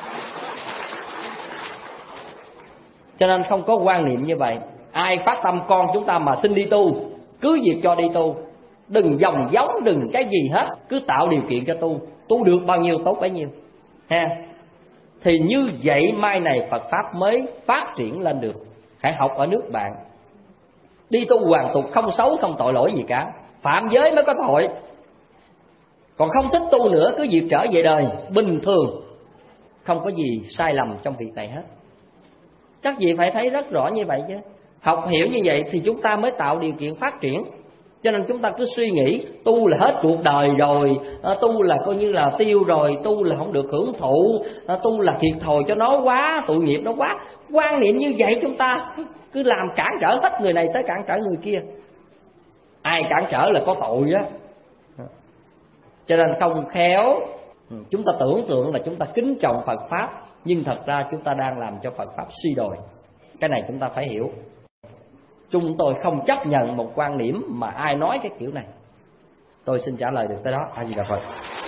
Cho nên không có quan niệm như vậy. Ai phát tâm con chúng ta mà xin đi tu, cứ việc cho đi tu. Đừng dòng giống, đừng cái gì hết, cứ tạo điều kiện cho tu. Tu được bao nhiêu tốt bấy nhiêu ha. Thì như vậy mai này Phật Pháp mới phát triển lên được. Hãy học ở nước bạn. Đi tu hoàn tục không xấu, không tội lỗi gì cả. Phạm giới mới có tội. Còn không thích tu nữa, cứ việc trở về đời bình thường, không có gì sai lầm trong việc này hết. Các vị phải thấy rất rõ như vậy chứ. Học hiểu như vậy thì chúng ta mới tạo điều kiện phát triển. Cho nên chúng ta cứ suy nghĩ tu là hết cuộc đời rồi, tu là coi như là tiêu rồi, tu là không được hưởng thụ, tu là thiệt thòi cho nó quá, tội nghiệp nó quá. Quan niệm như vậy chúng ta cứ làm cản trở hết người này tới cản trở người kia. ai cản trở là có tội á. Cho nên không khéo chúng ta tưởng tượng là chúng ta kính trọng Phật pháp, nhưng thật ra chúng ta đang làm cho Phật pháp suy đồi. Cái này chúng ta phải hiểu. Chúng tôi không chấp nhận một quan điểm mà ai nói cái kiểu này. Tôi xin trả lời được tới đó. A Di Đà Phật.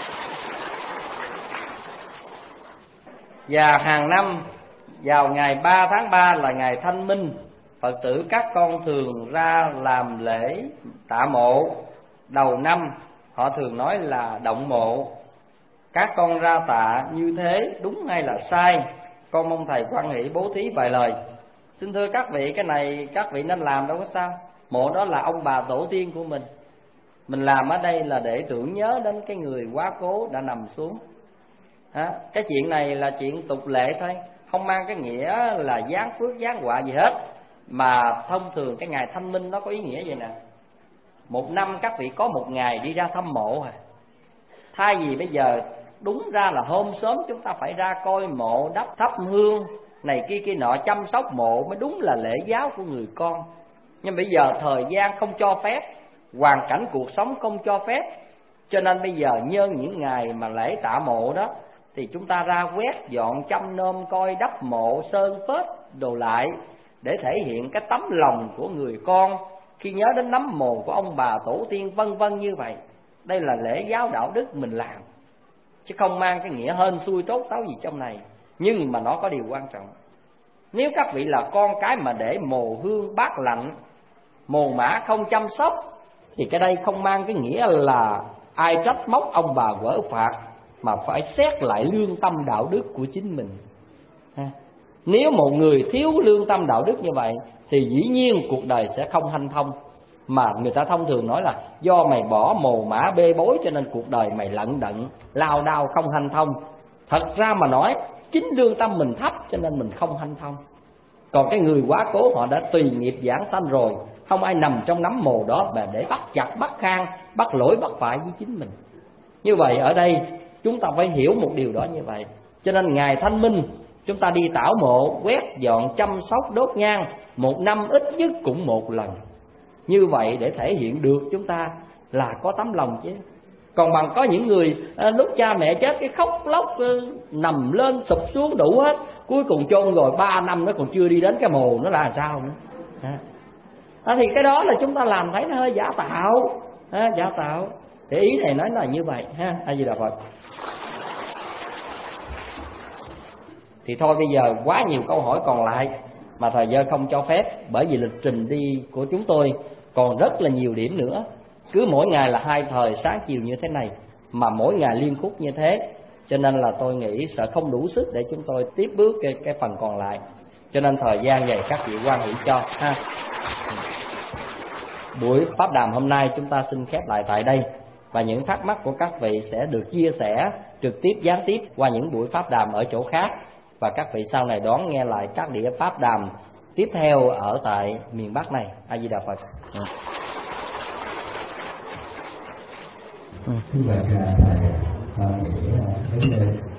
Và hàng năm vào ngày ba tháng ba là ngày Thanh Minh, Phật tử các con thường ra làm lễ tạ mộ. Đầu năm họ thường nói là động mộ. Các con ra tạ như thế đúng hay là sai? Con mong thầy quan hỷ bố thí vài lời. Xin thưa các vị, cái này các vị nên làm đâu có sao. Mộ đó là ông bà tổ tiên của mình. Mình làm ở đây là để tưởng nhớ đến cái người quá cố đã nằm xuống. À, cái chuyện này là chuyện tục lệ thôi, không mang cái nghĩa là giáng phước giáng họa gì hết. Mà thông thường cái ngày Thanh Minh nó có ý nghĩa vậy nè. Một năm các vị có một ngày đi ra thăm mộ à. Thay vì bây giờ đúng ra là hôm sớm chúng ta phải ra coi mộ, đắp thắp hương này kia kia nọ, chăm sóc mộ mới đúng là lễ giáo của người con. Nhưng bây giờ thời gian không cho phép, hoàn cảnh cuộc sống không cho phép, cho nên bây giờ nhân những ngày mà lễ tạ mộ đó thì chúng ta ra quét dọn chăm nom coi đắp mộ, sơn phết đồ lại, để thể hiện cái tấm lòng của người con khi nhớ đến nấm mồ của ông bà tổ tiên, vân vân như vậy. Đây là lễ giáo đạo đức mình làm, chứ không mang cái nghĩa hên xui tốt xấu gì trong này. Nhưng mà nó có điều quan trọng. Nếu các vị là con cái mà để mồ hương bát lạnh, mồ mã không chăm sóc, thì cái đây không mang cái nghĩa là ai trách móc ông bà quở phạt, mà phải xét lại lương tâm đạo đức của chính mình. Nếu một người thiếu lương tâm đạo đức như vậy thì dĩ nhiên cuộc đời sẽ không hanh thông. Mà người ta thông thường nói là do mày bỏ mồ mã bê bối cho nên cuộc đời mày lận đận, lao đao không hanh thông. Thật ra mà nói, chính lương tâm mình thấp cho nên mình không hanh thông. Còn cái người quá cố họ đã tùy nghiệp giảng sanh rồi, không ai nằm trong nắm mồ đó mà để bắt chặt, bắt khang, bắt lỗi, bắt phải với chính mình. Như vậy ở đây chúng ta phải hiểu một điều đó như vậy. Cho nên ngày Thanh Minh chúng ta đi tảo mộ, quét dọn, chăm sóc, đốt nhang, một năm ít nhất cũng một lần. Như vậy để thể hiện được chúng ta là có tấm lòng chứ. Còn bằng có những người à, lúc cha mẹ chết cái khóc lóc, nằm lên sụp xuống đủ hết, cuối cùng chôn rồi ba năm nó còn chưa đi đến cái mồ, nó là sao nữa. À. À, thì cái đó là chúng ta làm thấy nó hơi giả tạo, à, giả tạo. Thì ý thầy nói là như vậy ha. A Di Đà Phật. Thì thôi bây giờ quá nhiều câu hỏi còn lại mà thời gian không cho phép, bởi vì lịch trình đi của chúng tôi còn rất là nhiều điểm nữa. Cứ mỗi ngày là hai thời sáng chiều như thế này, mà mỗi ngày liên khúc như thế, cho nên là tôi nghĩ sợ không đủ sức để chúng tôi tiếp bước cái, cái phần còn lại. Cho nên thời gian này các vị quan hỷ cho ha. Buổi pháp đàm hôm nay chúng ta xin khép lại tại đây, và những thắc mắc của các vị sẽ được chia sẻ trực tiếp gián tiếp qua những buổi pháp đàm ở chỗ khác. Và các vị sau này đón nghe lại các đĩa pháp đàm tiếp theo ở tại miền Bắc này. A Di Đà Phật. Như vậy là thầy đến đây